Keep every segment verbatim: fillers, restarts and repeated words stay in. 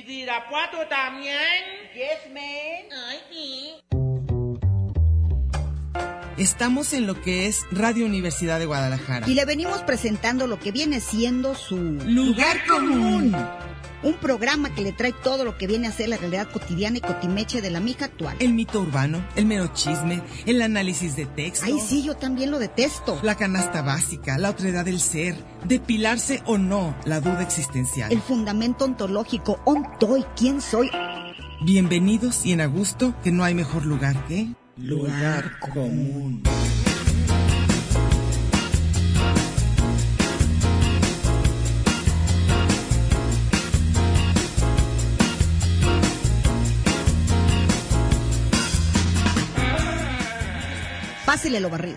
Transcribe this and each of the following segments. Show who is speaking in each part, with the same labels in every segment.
Speaker 1: ¿Y de Irapuato también?
Speaker 2: Yes, man.
Speaker 1: Ay, sí.
Speaker 3: Estamos en lo que es Radio Universidad de Guadalajara.
Speaker 2: Y le venimos presentando lo que viene siendo su
Speaker 3: Lugar Común.
Speaker 2: Un programa que le trae todo lo que viene a ser la realidad cotidiana y cotimeche de la mija actual.
Speaker 3: El mito urbano, el mero chisme, el análisis de texto.
Speaker 2: Ay, sí, yo también lo detesto.
Speaker 3: La canasta básica, la otredad del ser, depilarse o no, la duda existencial.
Speaker 2: El fundamento ontológico, ontoy, ¿quién soy?
Speaker 3: Bienvenidos y en a gusto, que no hay mejor lugar que... Lugar Común.
Speaker 2: Pásele lo barrido.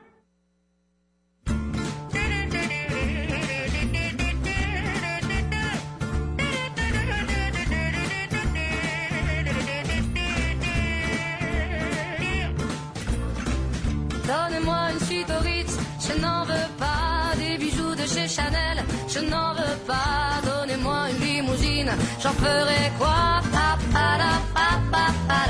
Speaker 4: Donnez-moi une suite au Ritz, je n'en veux pas. Des bijoux de chez Chanel, je n'en veux pas. Donnez-moi une limousine, j'en ferai quoi? Pa, pa, la, pa, pa, pa,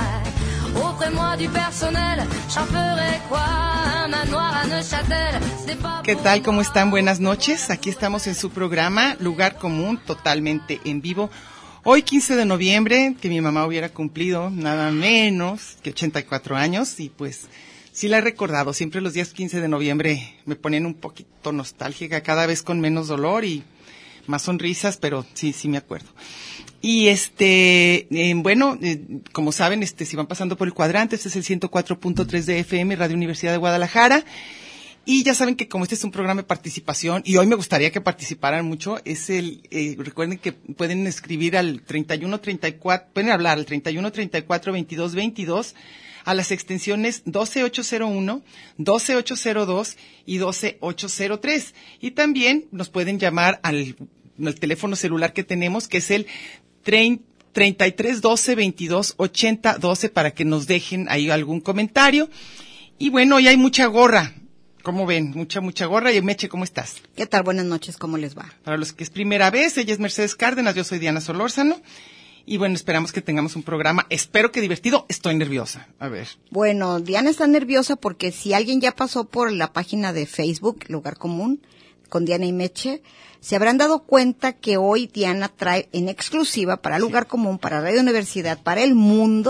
Speaker 4: la. Offrez-moi du personnel, j'en ferai quoi? Un manoir à Neuchâtel, c'est pas...
Speaker 3: ¿Qué tal? ¿Cómo están? Buenas noches. Aquí estamos en su programa Lugar Común, totalmente en vivo. Hoy, quince de noviembre, que mi mamá hubiera cumplido nada menos que ochenta y cuatro años, y pues sí la he recordado. Siempre los días quince de noviembre me ponen un poquito nostálgica, cada vez con menos dolor y más sonrisas, pero sí, sí me acuerdo. Y este, eh, bueno, eh, como saben, este, si van pasando por el cuadrante, este es el ciento cuatro punto tres de F M, Radio Universidad de Guadalajara. Y ya saben que como este es un programa de participación, y hoy me gustaría que participaran mucho, es el, eh, recuerden que pueden escribir al treinta y uno treinta y cuatro, pueden hablar al treinta y uno treinta y cuatro veintidós veintidós, a las extensiones doce ocho cero uno, doce ocho cero dos y doce ocho cero tres. Y también nos pueden llamar al, al teléfono celular que tenemos, que es el treinta y tres doce veintidós ochenta doce, para que nos dejen ahí algún comentario. Y bueno, hoy hay mucha gorra. ¿Cómo ven? Mucha, mucha gorra. Y Meche, ¿cómo estás?
Speaker 2: ¿Qué tal? Buenas noches, ¿cómo les va?
Speaker 3: Para los que es primera vez, ella es Mercedes Cárdenas, yo soy Diana Solórzano. Y bueno, esperamos que tengamos un programa, espero que divertido. Estoy nerviosa. A ver.
Speaker 2: Bueno, Diana está nerviosa porque si alguien ya pasó por la página de Facebook, Lugar Común, con Diana y Meche, se habrán dado cuenta que hoy Diana trae en exclusiva para Lugar sí. Común, para Radio Universidad, para el mundo,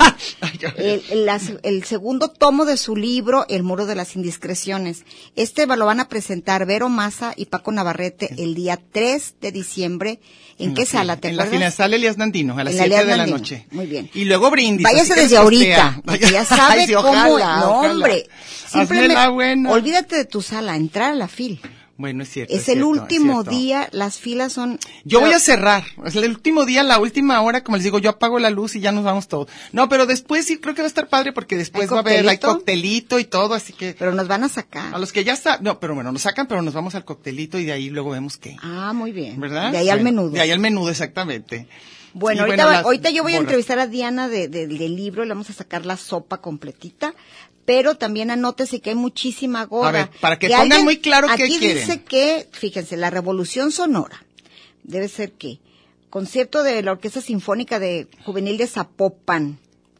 Speaker 2: el, el, las, el segundo tomo de su libro, El Muro de las Indiscreciones. Este lo van a presentar Vero Maza y Paco Navarrete sí. el día tres de diciembre. ¿En, ¿En qué sala te
Speaker 3: en
Speaker 2: acuerdas?
Speaker 3: En la sala Elías Nandino, a las siete de la noche.
Speaker 2: Muy bien.
Speaker 3: Y luego brindis.
Speaker 2: Váyase desde ahorita, porque ya sabe
Speaker 3: Ay, sí,
Speaker 2: cómo...
Speaker 3: ojalá,
Speaker 2: no,
Speaker 3: ojalá.
Speaker 2: hombre. Simplemente,
Speaker 3: la buena.
Speaker 2: olvídate de tu sala, entrar a la fila.
Speaker 3: Bueno, es cierto.
Speaker 2: Es,
Speaker 3: es
Speaker 2: el
Speaker 3: cierto,
Speaker 2: último
Speaker 3: es
Speaker 2: día, las filas son...
Speaker 3: Yo voy a cerrar. Es el último día, la última hora, como les digo, yo apago la luz y ya nos vamos todos. No, pero después sí creo que va a estar padre porque después va a haber hay coctelito y todo, así que...
Speaker 2: Pero nos van a sacar.
Speaker 3: A los que ya está, no, pero bueno, nos sacan, pero nos vamos al coctelito y de ahí luego vemos qué.
Speaker 2: Ah, muy bien.
Speaker 3: ¿Verdad?
Speaker 2: De ahí al
Speaker 3: bueno,
Speaker 2: menudo.
Speaker 3: De ahí al menudo, exactamente.
Speaker 2: Bueno,
Speaker 3: sí,
Speaker 2: ahorita,
Speaker 3: bueno
Speaker 2: va,
Speaker 3: las,
Speaker 2: ahorita yo voy a
Speaker 3: borras.
Speaker 2: entrevistar a Diana de, de, del libro, le vamos a sacar la sopa completita. Pero también anótese que hay muchísima gorra.
Speaker 3: A ver, para que,
Speaker 2: que
Speaker 3: pongan
Speaker 2: alguien,
Speaker 3: muy claro qué
Speaker 2: aquí
Speaker 3: quieren.
Speaker 2: Dice que, fíjense, la Revolución Sonora debe ser que concierto de la Orquesta Sinfónica de Juvenil de Zapopan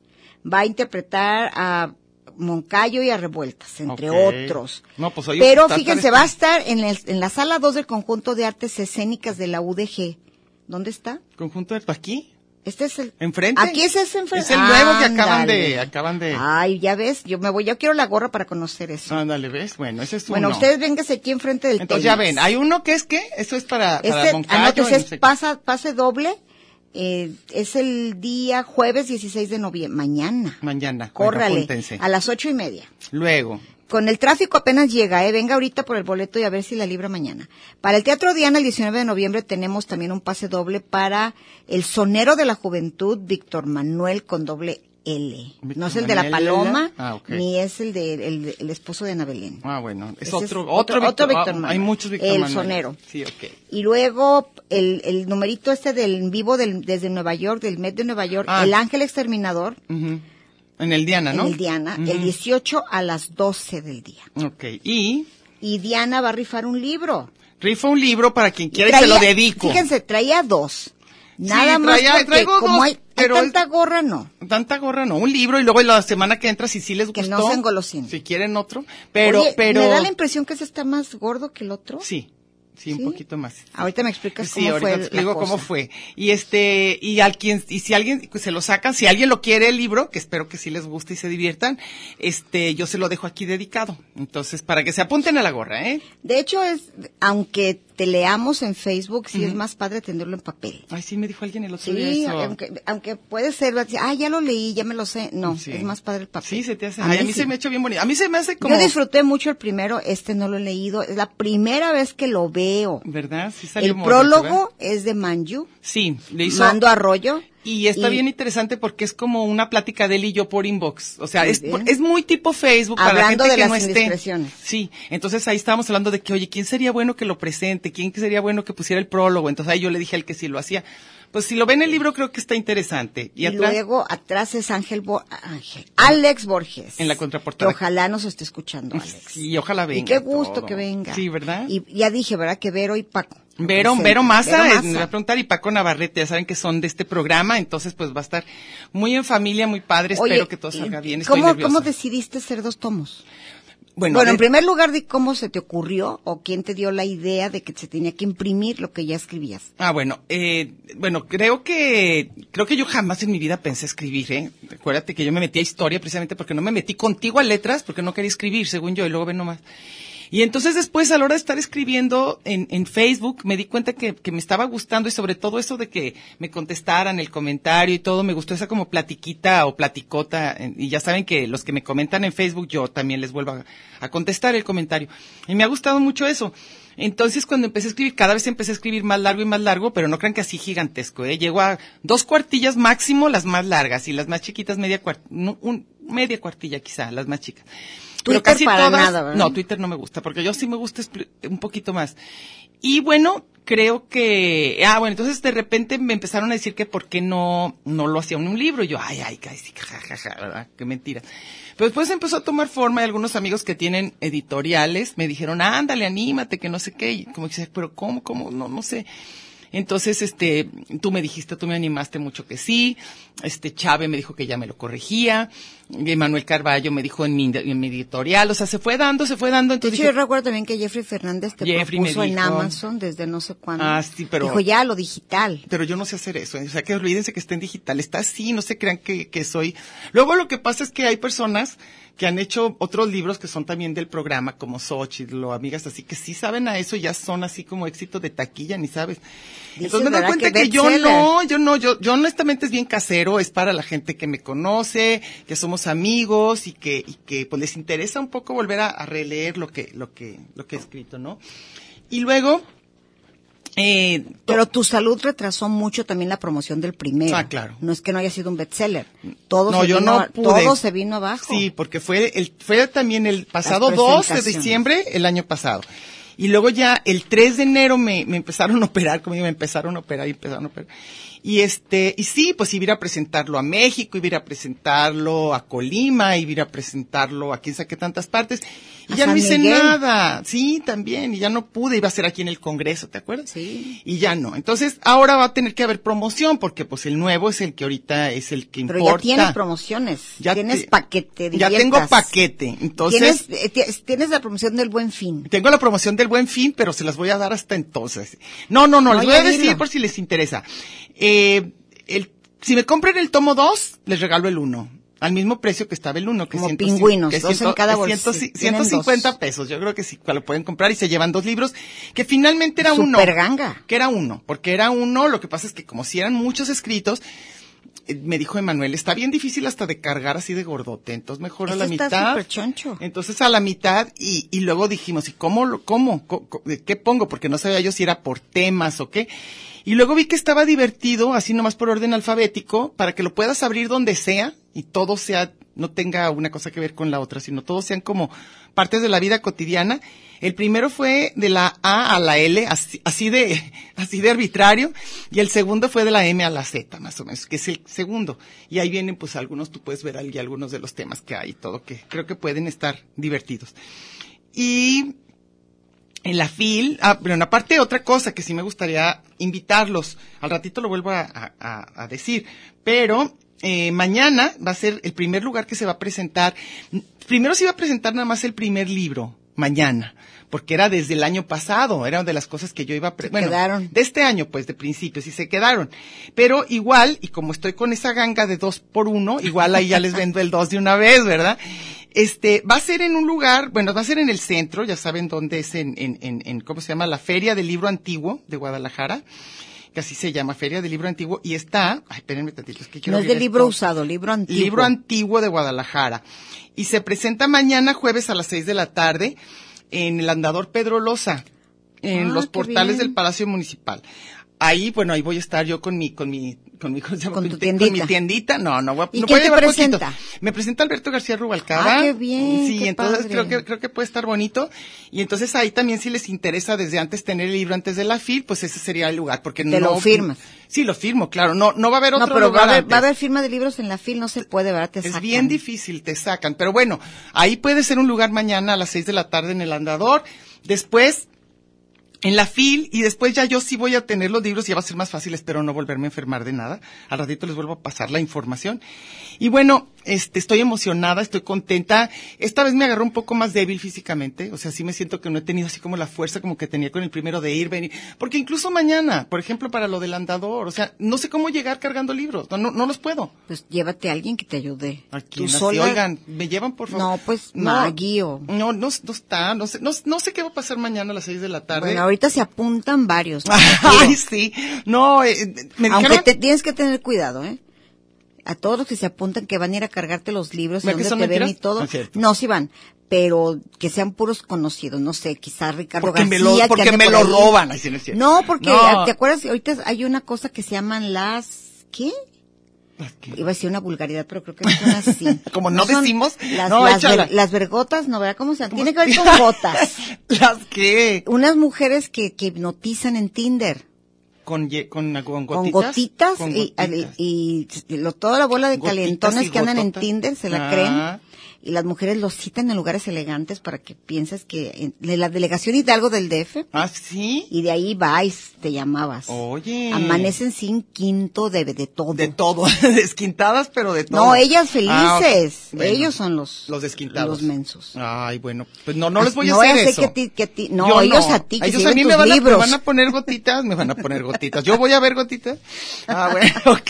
Speaker 2: va a interpretar a Moncayo y a Revueltas, entre
Speaker 3: okay.
Speaker 2: otros.
Speaker 3: No, pues, oye,
Speaker 2: pero
Speaker 3: pues,
Speaker 2: fíjense, va a estar en, el, en la sala dos del Conjunto de Artes Escénicas de la U D G. ¿Dónde está?
Speaker 3: ¿Conjunto de aquí?
Speaker 2: Este es el...
Speaker 3: ¿Enfrente?
Speaker 2: Aquí es ese enfrente.
Speaker 3: Es el nuevo que
Speaker 2: Ándale.
Speaker 3: acaban de, acaban de...
Speaker 2: Ay, ya ves, yo me voy, yo quiero la gorra para conocer eso.
Speaker 3: Ándale, ¿ves? Bueno, ese es uno.
Speaker 2: Bueno, ustedes vénganse aquí enfrente del
Speaker 3: Entonces
Speaker 2: Telmex.
Speaker 3: ya ven, hay uno que es ¿qué? Eso es para, para
Speaker 2: Este,
Speaker 3: Moncayo.
Speaker 2: anótese, es
Speaker 3: no sé
Speaker 2: pasa, pase doble, eh, es el día jueves dieciséis de noviembre, mañana.
Speaker 3: Mañana.
Speaker 2: Córrale,
Speaker 3: Bueno,
Speaker 2: a las ocho y media.
Speaker 3: Luego.
Speaker 2: Con el tráfico apenas llega, eh, venga ahorita por el boleto y a ver si la libra mañana. Para el Teatro Diana, el diecinueve de noviembre, tenemos también un pase doble para el sonero de la juventud, Víctor Manuel, con doble L. No es el de la Paloma,
Speaker 3: ah, okay.
Speaker 2: ni es el de el, el esposo de Ana Belén.
Speaker 3: Ah, bueno, es
Speaker 2: Ese
Speaker 3: otro,
Speaker 2: es
Speaker 3: otro,
Speaker 2: otro,
Speaker 3: Víctor,
Speaker 2: otro Víctor
Speaker 3: ah,
Speaker 2: Manuel.
Speaker 3: hay muchos Víctor
Speaker 2: El
Speaker 3: Manuel.
Speaker 2: sonero.
Speaker 3: Sí, ok.
Speaker 2: Y luego el, el numerito este del vivo del, desde Nueva York, del Met de Nueva York,
Speaker 3: ah.
Speaker 2: El Ángel Exterminador.
Speaker 3: Uh-huh. En el Diana, ¿no?
Speaker 2: En el Diana, uh-huh. el dieciocho a las doce del día.
Speaker 3: Ok, y...
Speaker 2: Y Diana va a rifar un libro.
Speaker 3: Rifa un libro para quien quiera
Speaker 2: traía,
Speaker 3: y se lo dedico.
Speaker 2: Fíjense, traía dos. Nada
Speaker 3: sí,
Speaker 2: más
Speaker 3: traía,
Speaker 2: porque
Speaker 3: traigo
Speaker 2: como
Speaker 3: dos,
Speaker 2: hay, hay
Speaker 3: pero
Speaker 2: tanta gorra, no.
Speaker 3: Tanta gorra, no. Un libro y luego la semana que entra, si sí les
Speaker 2: Que
Speaker 3: gustó.
Speaker 2: no se engolosinen.
Speaker 3: Si quieren otro. Pero,
Speaker 2: Oye,
Speaker 3: pero.
Speaker 2: ¿me da la impresión que ese está más gordo que el otro?
Speaker 3: Sí. Sí, un
Speaker 2: ¿Sí?
Speaker 3: poquito más.
Speaker 2: Ahorita me explicas
Speaker 3: Sí,
Speaker 2: cómo
Speaker 3: ahorita
Speaker 2: fue
Speaker 3: te
Speaker 2: la
Speaker 3: explico
Speaker 2: cosa.
Speaker 3: cómo fue. Y este, y al quien, y si alguien se lo saca, si alguien lo quiere el libro, que espero que sí les guste y se diviertan, este, yo se lo dejo aquí dedicado. Entonces, para que se apunten a la gorra, ¿eh?
Speaker 2: De hecho, es, aunque te leamos en Facebook, sí es más padre tenerlo en papel.
Speaker 3: Ay, sí, me dijo alguien el otro
Speaker 2: Sí,
Speaker 3: día eso.
Speaker 2: aunque, aunque puede ser, ah, ya lo leí, ya me lo sé. No,
Speaker 3: Sí.
Speaker 2: es más padre el papel.
Speaker 3: Sí, se te hace.
Speaker 2: A
Speaker 3: Ay,
Speaker 2: mí
Speaker 3: a mí
Speaker 2: sí.
Speaker 3: se me ha hecho bien bonito. A mí se me hace como.
Speaker 2: Yo disfruté mucho el primero, este no lo he leído. Es la primera vez que lo veo.
Speaker 3: ¿Verdad? Sí salió
Speaker 2: El
Speaker 3: morro, ¿verdad?
Speaker 2: prólogo es de Manju,
Speaker 3: Sí, le hizo.
Speaker 2: Mando Arroyo.
Speaker 3: Y está
Speaker 2: y-
Speaker 3: bien interesante porque es como una plática de él y yo por inbox. O sea,
Speaker 2: Muy
Speaker 3: es,
Speaker 2: bien.
Speaker 3: es muy tipo Facebook para
Speaker 2: Hablando
Speaker 3: la gente
Speaker 2: de
Speaker 3: que
Speaker 2: las
Speaker 3: no esté.
Speaker 2: indiscreciones.
Speaker 3: Sí, entonces ahí estábamos hablando de que, oye, ¿quién sería bueno que lo presente? ¿Quién sería bueno que pusiera el prólogo? Entonces ahí yo le dije al que sí lo hacía. Pues si lo ven en el libro creo que está interesante. Y,
Speaker 2: Y,
Speaker 3: atrás,
Speaker 2: luego atrás es Ángel, Bo- Ángel Alex Borges.
Speaker 3: En la contraportada.
Speaker 2: Que ojalá nos esté escuchando, Alex.
Speaker 3: sí, ojalá venga.
Speaker 2: Y qué gusto
Speaker 3: todo.
Speaker 2: que venga.
Speaker 3: Sí, ¿verdad?
Speaker 2: Y ya dije, ¿verdad? Que Vero y Paco.
Speaker 3: Vero,
Speaker 2: Presente.
Speaker 3: Vero Maza,
Speaker 2: Vero
Speaker 3: eh, me va
Speaker 2: Maza.
Speaker 3: a preguntar, y Paco Navarrete, ya saben que son de este programa, entonces pues va a estar muy en familia, muy padre,
Speaker 2: Oye,
Speaker 3: espero que todo salga bien, estoy
Speaker 2: ¿cómo,
Speaker 3: nerviosa.
Speaker 2: ¿Cómo decidiste hacer dos tomos?
Speaker 3: Bueno,
Speaker 2: Bueno, en
Speaker 3: de-
Speaker 2: primer lugar, di cómo se te ocurrió o quién te dio la idea de que se tenía que imprimir lo que ya escribías.
Speaker 3: Ah, bueno, eh, bueno, creo que, creo que yo jamás en mi vida pensé escribir, ¿eh? Acuérdate que yo me metí a historia precisamente porque no me metí contigo a letras, porque no quería escribir, según yo, y luego ven nomás. Y entonces después, a la hora de estar escribiendo en, en Facebook, me di cuenta que, que me estaba gustando y sobre todo eso de que me contestaran el comentario y todo, me gustó esa como platiquita o platicota. eh, Y ya saben que los que me comentan en Facebook, yo también les vuelvo a, a contestar el comentario. Y me ha gustado mucho eso. Entonces, cuando empecé a escribir, cada vez empecé a escribir más largo y más largo, pero no crean que así gigantesco, ¿eh? Llego a dos cuartillas máximo, las más largas, y las más chiquitas media cuart, no, un, media cuartilla quizá, las más chicas. Pero
Speaker 2: Twitter
Speaker 3: casi
Speaker 2: para
Speaker 3: todas,
Speaker 2: nada, ¿verdad?
Speaker 3: no, Twitter no me gusta, porque yo sí me gusta expl- un poquito más. Y bueno, creo que, ah, bueno, entonces de repente me empezaron a decir que por qué no, no lo hacía en un libro. Y yo, ay, ay, casi, jajaja, ¿verdad? Qué mentira. Pero después empezó a tomar forma y algunos amigos que tienen editoriales me dijeron, ándale, anímate, que no sé qué. Y como que, pero ¿cómo, cómo? No, no sé. Entonces, este, tú me dijiste, tú me animaste mucho que sí. Este, Chávez me dijo que ya me lo corregía. Y Manuel Carballo me dijo en mi, en mi editorial. O sea, se fue dando, se fue dando.
Speaker 2: De
Speaker 3: Entonces
Speaker 2: hecho, yo
Speaker 3: dije,
Speaker 2: recuerdo también que Jeffrey Fernández te
Speaker 3: Jeffrey me
Speaker 2: propuso en
Speaker 3: dijo-
Speaker 2: Amazon desde no sé cuándo.
Speaker 3: Ah, sí, pero-
Speaker 2: Dijo ya lo digital.
Speaker 3: pero yo no sé hacer eso, ¿eh? O sea, que olvídense que está en digital, está así, no se crean que, que soy. Luego lo que pasa es que hay personas que han hecho otros libros que son también del programa, como Xochitl o amigas así, que sí saben a eso, ya son así como éxito de taquilla, ni sabes.
Speaker 2: Dices,
Speaker 3: Entonces me doy
Speaker 2: ¿verdad?
Speaker 3: cuenta
Speaker 2: que
Speaker 3: que, yo
Speaker 2: bestseller.
Speaker 3: no, yo no, yo, yo honestamente es bien casero, es para la gente que me conoce, que somos amigos y que, y que pues les interesa un poco volver a, a releer lo que, lo que, lo que he escrito, ¿no? Y luego, eh,
Speaker 2: Pero tu salud retrasó mucho también la promoción del primero.
Speaker 3: Ah, claro.
Speaker 2: No es que no haya sido un bestseller. Todo
Speaker 3: no,
Speaker 2: se
Speaker 3: yo
Speaker 2: vino,
Speaker 3: no
Speaker 2: a-
Speaker 3: pude.
Speaker 2: todo se vino abajo.
Speaker 3: Sí, porque fue el, fue también el pasado
Speaker 2: Las
Speaker 3: dos de
Speaker 2: presentaciones.
Speaker 3: diciembre, el año pasado. Y luego ya el tres de enero me, me empezaron a operar, como digo, me empezaron a operar y empezaron a operar. Y este, y sí, pues iba a ir a presentarlo a México, iba a ir a presentarlo a Colima, iba a ir a presentarlo a quién sabe qué tantas partes. Y
Speaker 2: A
Speaker 3: ya
Speaker 2: San
Speaker 3: no hice
Speaker 2: Miguel.
Speaker 3: nada. Sí, también. Y ya no pude, iba a ser aquí en el Congreso, ¿te acuerdas?
Speaker 2: Sí.
Speaker 3: Y ya no. Entonces, ahora va a tener que haber promoción, porque pues el nuevo es el que ahorita es el que
Speaker 2: Pero
Speaker 3: importa.
Speaker 2: ya tienes promociones.
Speaker 3: Ya
Speaker 2: tienes
Speaker 3: te-
Speaker 2: paquete.
Speaker 3: Ya tengo paquete. Entonces,
Speaker 2: Tienes, eh, ti- tienes la promoción del Buen Fin.
Speaker 3: tengo la promoción del Buen Fin, pero se las voy a dar hasta entonces. No, no, no,
Speaker 2: No,
Speaker 3: les voy
Speaker 2: ya
Speaker 3: a decir
Speaker 2: dilo.
Speaker 3: por si les interesa. Eh, el, si me compran el tomo dos, les regalo el uno. Al mismo precio que estaba el uno. Que
Speaker 2: Como
Speaker 3: ciento-
Speaker 2: pingüinos,
Speaker 3: que
Speaker 2: dos en cada
Speaker 3: que
Speaker 2: bolsillo.
Speaker 3: ciento-
Speaker 2: Tienen
Speaker 3: ciento cincuenta
Speaker 2: dos.
Speaker 3: pesos. Yo creo que sí, lo pueden comprar y se llevan dos libros, que finalmente era uno.
Speaker 2: Super ganga.
Speaker 3: Que era uno, porque era uno, lo que pasa es que como si eran muchos escritos, eh, me dijo Emanuel, está bien difícil hasta de cargar así de gordote, entonces mejor a
Speaker 2: Eso
Speaker 3: la
Speaker 2: está
Speaker 3: mitad.
Speaker 2: súper choncho.
Speaker 3: Entonces a la mitad y, y luego dijimos, ¿y cómo, lo- cómo, Co- co- qué pongo? Porque no sabía yo si era por temas o qué. Y luego vi que estaba divertido, así nomás por orden alfabético, para que lo puedas abrir donde sea y todo sea, no tenga una cosa que ver con la otra, sino todos sean como partes de la vida cotidiana. El primero fue de la A a la L, así, así de, así de arbitrario, y el segundo fue de la M a la Z, más o menos, que es el segundo. Y ahí vienen, pues, algunos, tú puedes ver ahí algunos de los temas que hay y todo, que creo que pueden estar divertidos. Y, En la FIL, ah, pero aparte otra cosa que sí me gustaría invitarlos, al ratito lo vuelvo a, a, a decir, pero eh, mañana va a ser el primer lugar que se va a presentar. Primero se iba a presentar nada más el primer libro, mañana, porque era desde el año pasado, era de las cosas que yo iba a... Pre- bueno,
Speaker 2: quedaron.
Speaker 3: De este año, pues, de principio, sí se quedaron. Pero igual, y como estoy con esa ganga de dos por uno, igual ahí ya les vendo el dos de una vez, ¿verdad? Este, va a ser en un lugar, bueno, va a ser en el centro, ya saben dónde es, en, en, en, en ¿cómo se llama? La Feria del Libro Antiguo de Guadalajara, que así se llama, Feria del Libro Antiguo, y está, ay, espérenme tantito, es que quiero
Speaker 2: No es
Speaker 3: ver
Speaker 2: de libro
Speaker 3: esto.
Speaker 2: usado, libro antiguo.
Speaker 3: Libro Antiguo de Guadalajara. Y se presenta mañana jueves a las seis de la tarde en el Andador Pedro Loza, en
Speaker 2: Ah,
Speaker 3: los
Speaker 2: qué
Speaker 3: portales
Speaker 2: bien.
Speaker 3: del Palacio Municipal. Ahí, bueno, ahí voy a estar yo con mi, con mi, con mi, ¿cómo se llama?
Speaker 2: Con tu
Speaker 3: te-
Speaker 2: tiendita.
Speaker 3: Con mi tiendita. No, no voy a,
Speaker 2: ¿Y
Speaker 3: no
Speaker 2: quién
Speaker 3: voy a
Speaker 2: te
Speaker 3: llevar
Speaker 2: presenta?
Speaker 3: poquitos. Me presenta Alberto García Rubalcaba.
Speaker 2: Ah, qué bien,
Speaker 3: Sí,
Speaker 2: qué
Speaker 3: entonces
Speaker 2: padre.
Speaker 3: creo que, creo que puede estar bonito. Y entonces ahí también si les interesa desde antes tener el libro antes de la FIL, pues ese sería el lugar, porque
Speaker 2: Te
Speaker 3: no.
Speaker 2: lo firmas.
Speaker 3: Sí, lo firmo, claro. No, no va a haber otro
Speaker 2: No, pero va
Speaker 3: lugar
Speaker 2: a, haber,
Speaker 3: antes.
Speaker 2: va a haber firma de libros en la FIL, no se puede, ¿verdad? Te
Speaker 3: Es
Speaker 2: sacan.
Speaker 3: bien difícil, te sacan. Pero bueno, ahí puede ser un lugar mañana a las seis de la tarde en el Andador. Después, en la FIL, y después ya yo sí voy a tener los libros, ya va a ser más fácil, espero no volverme a enfermar de nada. Al ratito les vuelvo a pasar la información. Y bueno, este, estoy emocionada, estoy contenta. Esta vez me agarró un poco más débil físicamente, o sea, sí me siento que no he tenido así como la fuerza como que tenía con el primero de ir, venir. Porque incluso mañana, por ejemplo, para lo del Andador, o sea, no sé cómo llegar cargando libros, no, no, no los puedo.
Speaker 2: Pues llévate a alguien que te ayude.
Speaker 3: ¿A
Speaker 2: Tú
Speaker 3: quién así?
Speaker 2: sola.
Speaker 3: Oigan, ¿me llevan, por favor?
Speaker 2: No, pues, Maggie o-
Speaker 3: No, no, no está, no sé, no, no sé qué va a pasar mañana a las seis de la tarde.
Speaker 2: Bueno, ahorita se apuntan varios.
Speaker 3: Ay, sí. No, eh, me
Speaker 2: Aunque
Speaker 3: dijeron...
Speaker 2: te, tienes que tener cuidado, ¿eh? A todos los que se apuntan que van a ir a cargarte los libros y
Speaker 3: ¿Verdad que
Speaker 2: dónde
Speaker 3: son
Speaker 2: te ven y
Speaker 3: mentiras?
Speaker 2: todo.
Speaker 3: No es cierto.
Speaker 2: No, sí van, pero que sean puros conocidos, no sé, quizás Ricardo
Speaker 3: Porque me
Speaker 2: García.
Speaker 3: lo, porque
Speaker 2: que ande
Speaker 3: me
Speaker 2: por
Speaker 3: lo
Speaker 2: ahí.
Speaker 3: roban. Ay, sí, no es cierto.
Speaker 2: No, porque,
Speaker 3: No.
Speaker 2: ¿te acuerdas? Ahorita hay una cosa que se llaman las, ¿qué?
Speaker 3: ¿Qué?
Speaker 2: Iba a decir una vulgaridad, pero creo que no son así.
Speaker 3: Como no
Speaker 2: son
Speaker 3: decimos,
Speaker 2: Las,
Speaker 3: no,
Speaker 2: las,
Speaker 3: échala.
Speaker 2: ver- las vergotas, ¿no? ¿Verdad? ¿Cómo se llama?
Speaker 3: ¿Cómo?
Speaker 2: Tiene que ver con gotas.
Speaker 3: ¿Las qué?
Speaker 2: Unas mujeres que, que hipnotizan en Tinder.
Speaker 3: ¿Con, ye- con, con
Speaker 2: Con
Speaker 3: gotitas?
Speaker 2: gotitas,
Speaker 3: Con
Speaker 2: y,
Speaker 3: gotitas.
Speaker 2: y, y lo, toda la bola de
Speaker 3: Gotitas
Speaker 2: calentones
Speaker 3: y
Speaker 2: que andan en
Speaker 3: gototas.
Speaker 2: Tinder se la
Speaker 3: Ah.
Speaker 2: creen y las mujeres los citan en lugares elegantes para que pienses que en, de la delegación Hidalgo del D F
Speaker 3: ¿Ah, sí?
Speaker 2: y de ahí vais, te llamabas.
Speaker 3: Oye.
Speaker 2: Amanecen sin quinto de, de todo.
Speaker 3: De todo. Desquintadas, pero de todo.
Speaker 2: No, ellas felices.
Speaker 3: Ah, ok. Bueno,
Speaker 2: Ellos son los
Speaker 3: los desquintados.
Speaker 2: los mensos.
Speaker 3: Ay, bueno, pues no, no les voy a
Speaker 2: no
Speaker 3: hacer
Speaker 2: vaya a
Speaker 3: eso.
Speaker 2: ser que a ti, que a ti, no,
Speaker 3: Yo
Speaker 2: ellos
Speaker 3: no.
Speaker 2: a ti, que
Speaker 3: ellos
Speaker 2: se
Speaker 3: a mí
Speaker 2: lleven
Speaker 3: me
Speaker 2: tus
Speaker 3: van, a, me
Speaker 2: libros.
Speaker 3: van a poner gotitas, me van a poner gotitas. Yo voy a ver gotitas. Ah, bueno, ok.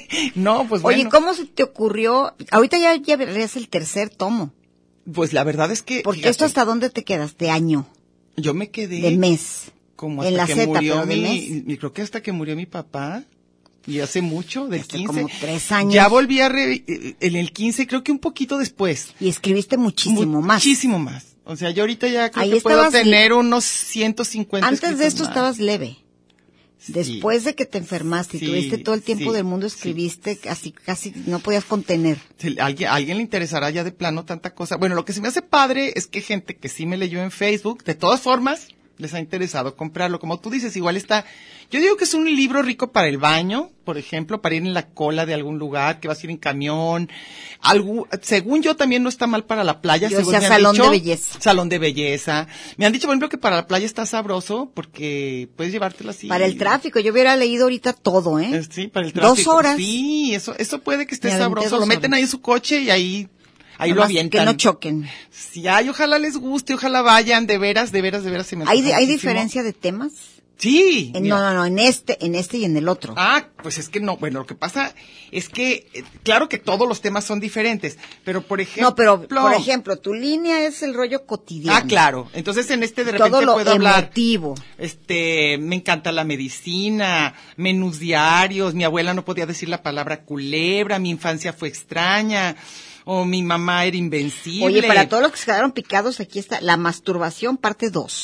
Speaker 3: No, pues
Speaker 2: Oye,
Speaker 3: bueno.
Speaker 2: ¿cómo se te ocurrió? Ahorita ya, ya verías el tercer tomo.
Speaker 3: Pues la verdad es que,
Speaker 2: Porque
Speaker 3: fíjate,
Speaker 2: esto hasta dónde te quedas, de año,
Speaker 3: yo me quedé
Speaker 2: de mes.
Speaker 3: como
Speaker 2: en
Speaker 3: hasta
Speaker 2: la
Speaker 3: que
Speaker 2: Z,
Speaker 3: murió
Speaker 2: pero de
Speaker 3: mi,
Speaker 2: mes.
Speaker 3: mi- creo que hasta que murió mi papá. Y hace mucho, del
Speaker 2: Hace
Speaker 3: quince.
Speaker 2: como tres años.
Speaker 3: Ya volví a re, eh, en el quince, creo que un poquito después.
Speaker 2: Y escribiste muchísimo más.
Speaker 3: Muchísimo más. O sea, yo ahorita ya creo
Speaker 2: Ahí
Speaker 3: que puedo
Speaker 2: estabas li-
Speaker 3: tener unos ciento cincuenta
Speaker 2: Antes de
Speaker 3: escritos
Speaker 2: esto
Speaker 3: más.
Speaker 2: estabas leve.
Speaker 3: Sí.
Speaker 2: Después de que te enfermaste y
Speaker 3: Sí,
Speaker 2: tuviste todo el tiempo
Speaker 3: sí,
Speaker 2: del mundo, escribiste casi, casi no podías contener.
Speaker 3: Si a alguien, a alguien le interesará ya de plano tanta cosa. Bueno, lo que se me hace padre es que gente que sí me leyó en Facebook, de todas formas, les ha interesado comprarlo. Como tú dices, igual está... Yo digo que es un libro rico para el baño, por ejemplo, para ir en la cola de algún lugar, que vas a ir en camión. Algo, según yo, también no está mal para la playa.
Speaker 2: Yo
Speaker 3: según
Speaker 2: sea
Speaker 3: me han
Speaker 2: salón
Speaker 3: dicho.
Speaker 2: de belleza.
Speaker 3: Salón de belleza. Me han dicho, por ejemplo, que para la playa está sabroso, porque puedes llevártela así.
Speaker 2: Para el tráfico, yo hubiera leído ahorita todo, ¿eh?
Speaker 3: Eh, Sí, para el tráfico.
Speaker 2: Dos horas.
Speaker 3: Sí, eso, eso puede que esté
Speaker 2: Me aventé
Speaker 3: sabroso.
Speaker 2: dos
Speaker 3: Lo meten
Speaker 2: horas.
Speaker 3: ahí en su coche y ahí, ahí lo
Speaker 2: Nada más
Speaker 3: avientan.
Speaker 2: que no choquen.
Speaker 3: Sí, ay, ojalá les guste, ojalá vayan, de veras, de veras, de veras se me
Speaker 2: ¿Hay,
Speaker 3: antoja
Speaker 2: ¿Hay
Speaker 3: muchísimo.
Speaker 2: diferencia de temas?
Speaker 3: Sí.
Speaker 2: En-
Speaker 3: mira.
Speaker 2: no, no, no, en este, en este y en el otro.
Speaker 3: Ah, pues es que no, bueno, lo que pasa es que, eh, claro que todos los temas son diferentes, pero por ejemplo...
Speaker 2: no, pero, por ejemplo, tu línea es el rollo cotidiano.
Speaker 3: Ah, claro, entonces en este de repente
Speaker 2: Todo lo
Speaker 3: puedo hablar...
Speaker 2: emotivo.
Speaker 3: Este, me encanta la medicina, menús diarios, mi abuela no podía decir la palabra culebra, mi infancia fue extraña, o mi mamá era invencible.
Speaker 2: Oye, para todos los que se quedaron picados, aquí está la masturbación parte dos.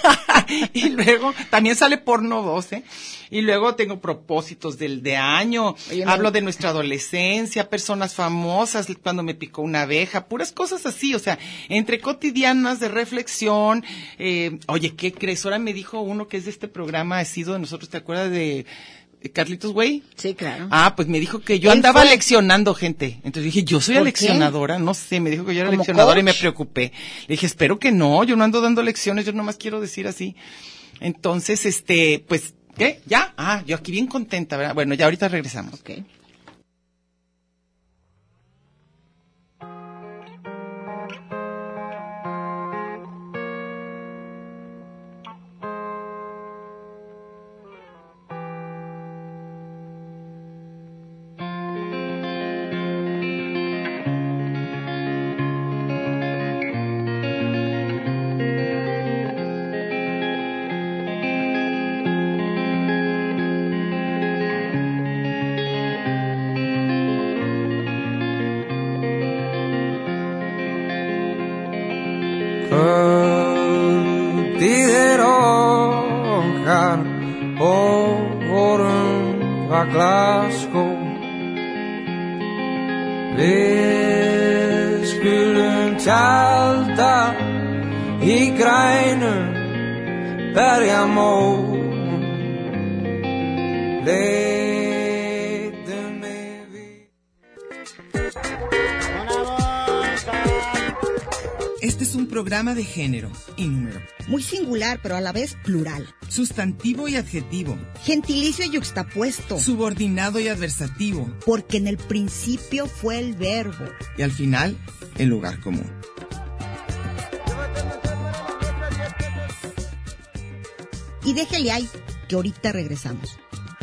Speaker 3: Y luego, también sale porno doce. Y luego tengo propósitos del de año.
Speaker 2: Oye,
Speaker 3: Hablo
Speaker 2: me-
Speaker 3: de nuestra adolescencia, personas famosas, cuando me picó una abeja, puras cosas así. O sea, entre cotidianas de reflexión. Eh, oye, ¿qué crees? Ahora me dijo uno que es de este programa, ha sido de nosotros, ¿te acuerdas de Carlitos Güey.
Speaker 2: Sí, claro.
Speaker 3: Ah, pues me dijo que yo
Speaker 2: Él
Speaker 3: andaba
Speaker 2: fue.
Speaker 3: leccionando gente. Entonces dije, yo soy
Speaker 2: ¿Por
Speaker 3: aleccionadora, no sé, me dijo que yo era
Speaker 2: ¿Como
Speaker 3: leccionadora y me
Speaker 2: coach?
Speaker 3: preocupé. Le dije, espero que no, yo no ando dando lecciones, yo nomás quiero decir así. Entonces, este, pues, ¿qué? ¿Ya? Ah, yo aquí bien contenta, ¿verdad? Bueno, ya ahorita regresamos.
Speaker 2: Ok.
Speaker 1: Tiderogar Oren var Glasgow. Vi skulle tälta i grenen bergamå. Leden med vid.
Speaker 3: Este es un programa de género y número,
Speaker 2: Muy singular, pero a la vez plural.
Speaker 3: sustantivo y adjetivo,
Speaker 2: Gentilicio y yuxtapuesto.
Speaker 3: subordinado y adversativo,
Speaker 2: Porque en el principio fue el verbo.
Speaker 3: y al final, el lugar común.
Speaker 2: Y déjele ahí, que ahorita regresamos.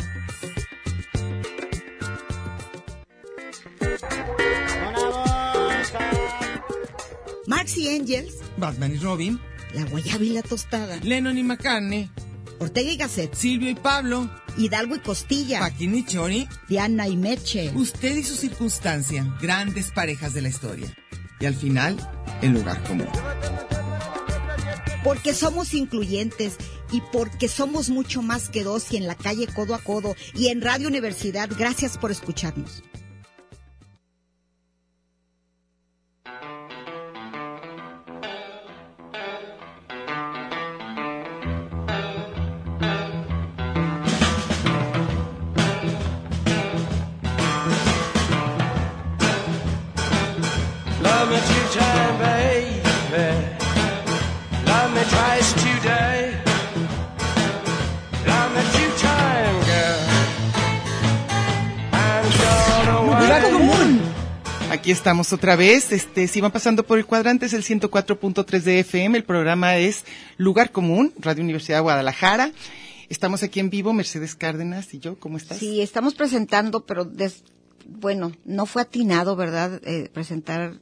Speaker 2: Marx y Engels,
Speaker 3: Batman y Robin,
Speaker 2: La Guayaba y la Tostada,
Speaker 3: Lennon y McCartney,
Speaker 2: Ortega y Gasset,
Speaker 3: Silvio y Pablo,
Speaker 2: Hidalgo y Costilla,
Speaker 3: Paquín y Chori,
Speaker 2: Diana y Meche.
Speaker 3: usted y su circunstancia, grandes parejas de la historia. Y al final, el lugar común.
Speaker 2: Porque somos incluyentes y porque somos mucho más que dos y en la calle codo a codo y en Radio Universidad. Gracias por escucharnos.
Speaker 1: Love me two-time, baby. Love me twice today. Love me two-time, girl. I'm gone away.
Speaker 2: Lugar común.
Speaker 3: Aquí estamos otra vez. Este, si van pasando por el cuadrante, es el ciento cuatro punto tres de F M. El programa es Lugar Común, Radio Universidad de Guadalajara. Estamos aquí en vivo, Mercedes Cárdenas y yo. ¿Cómo estás?
Speaker 2: Sí, estamos presentando, pero des- bueno, no fue atinado, ¿verdad? Eh, presentar,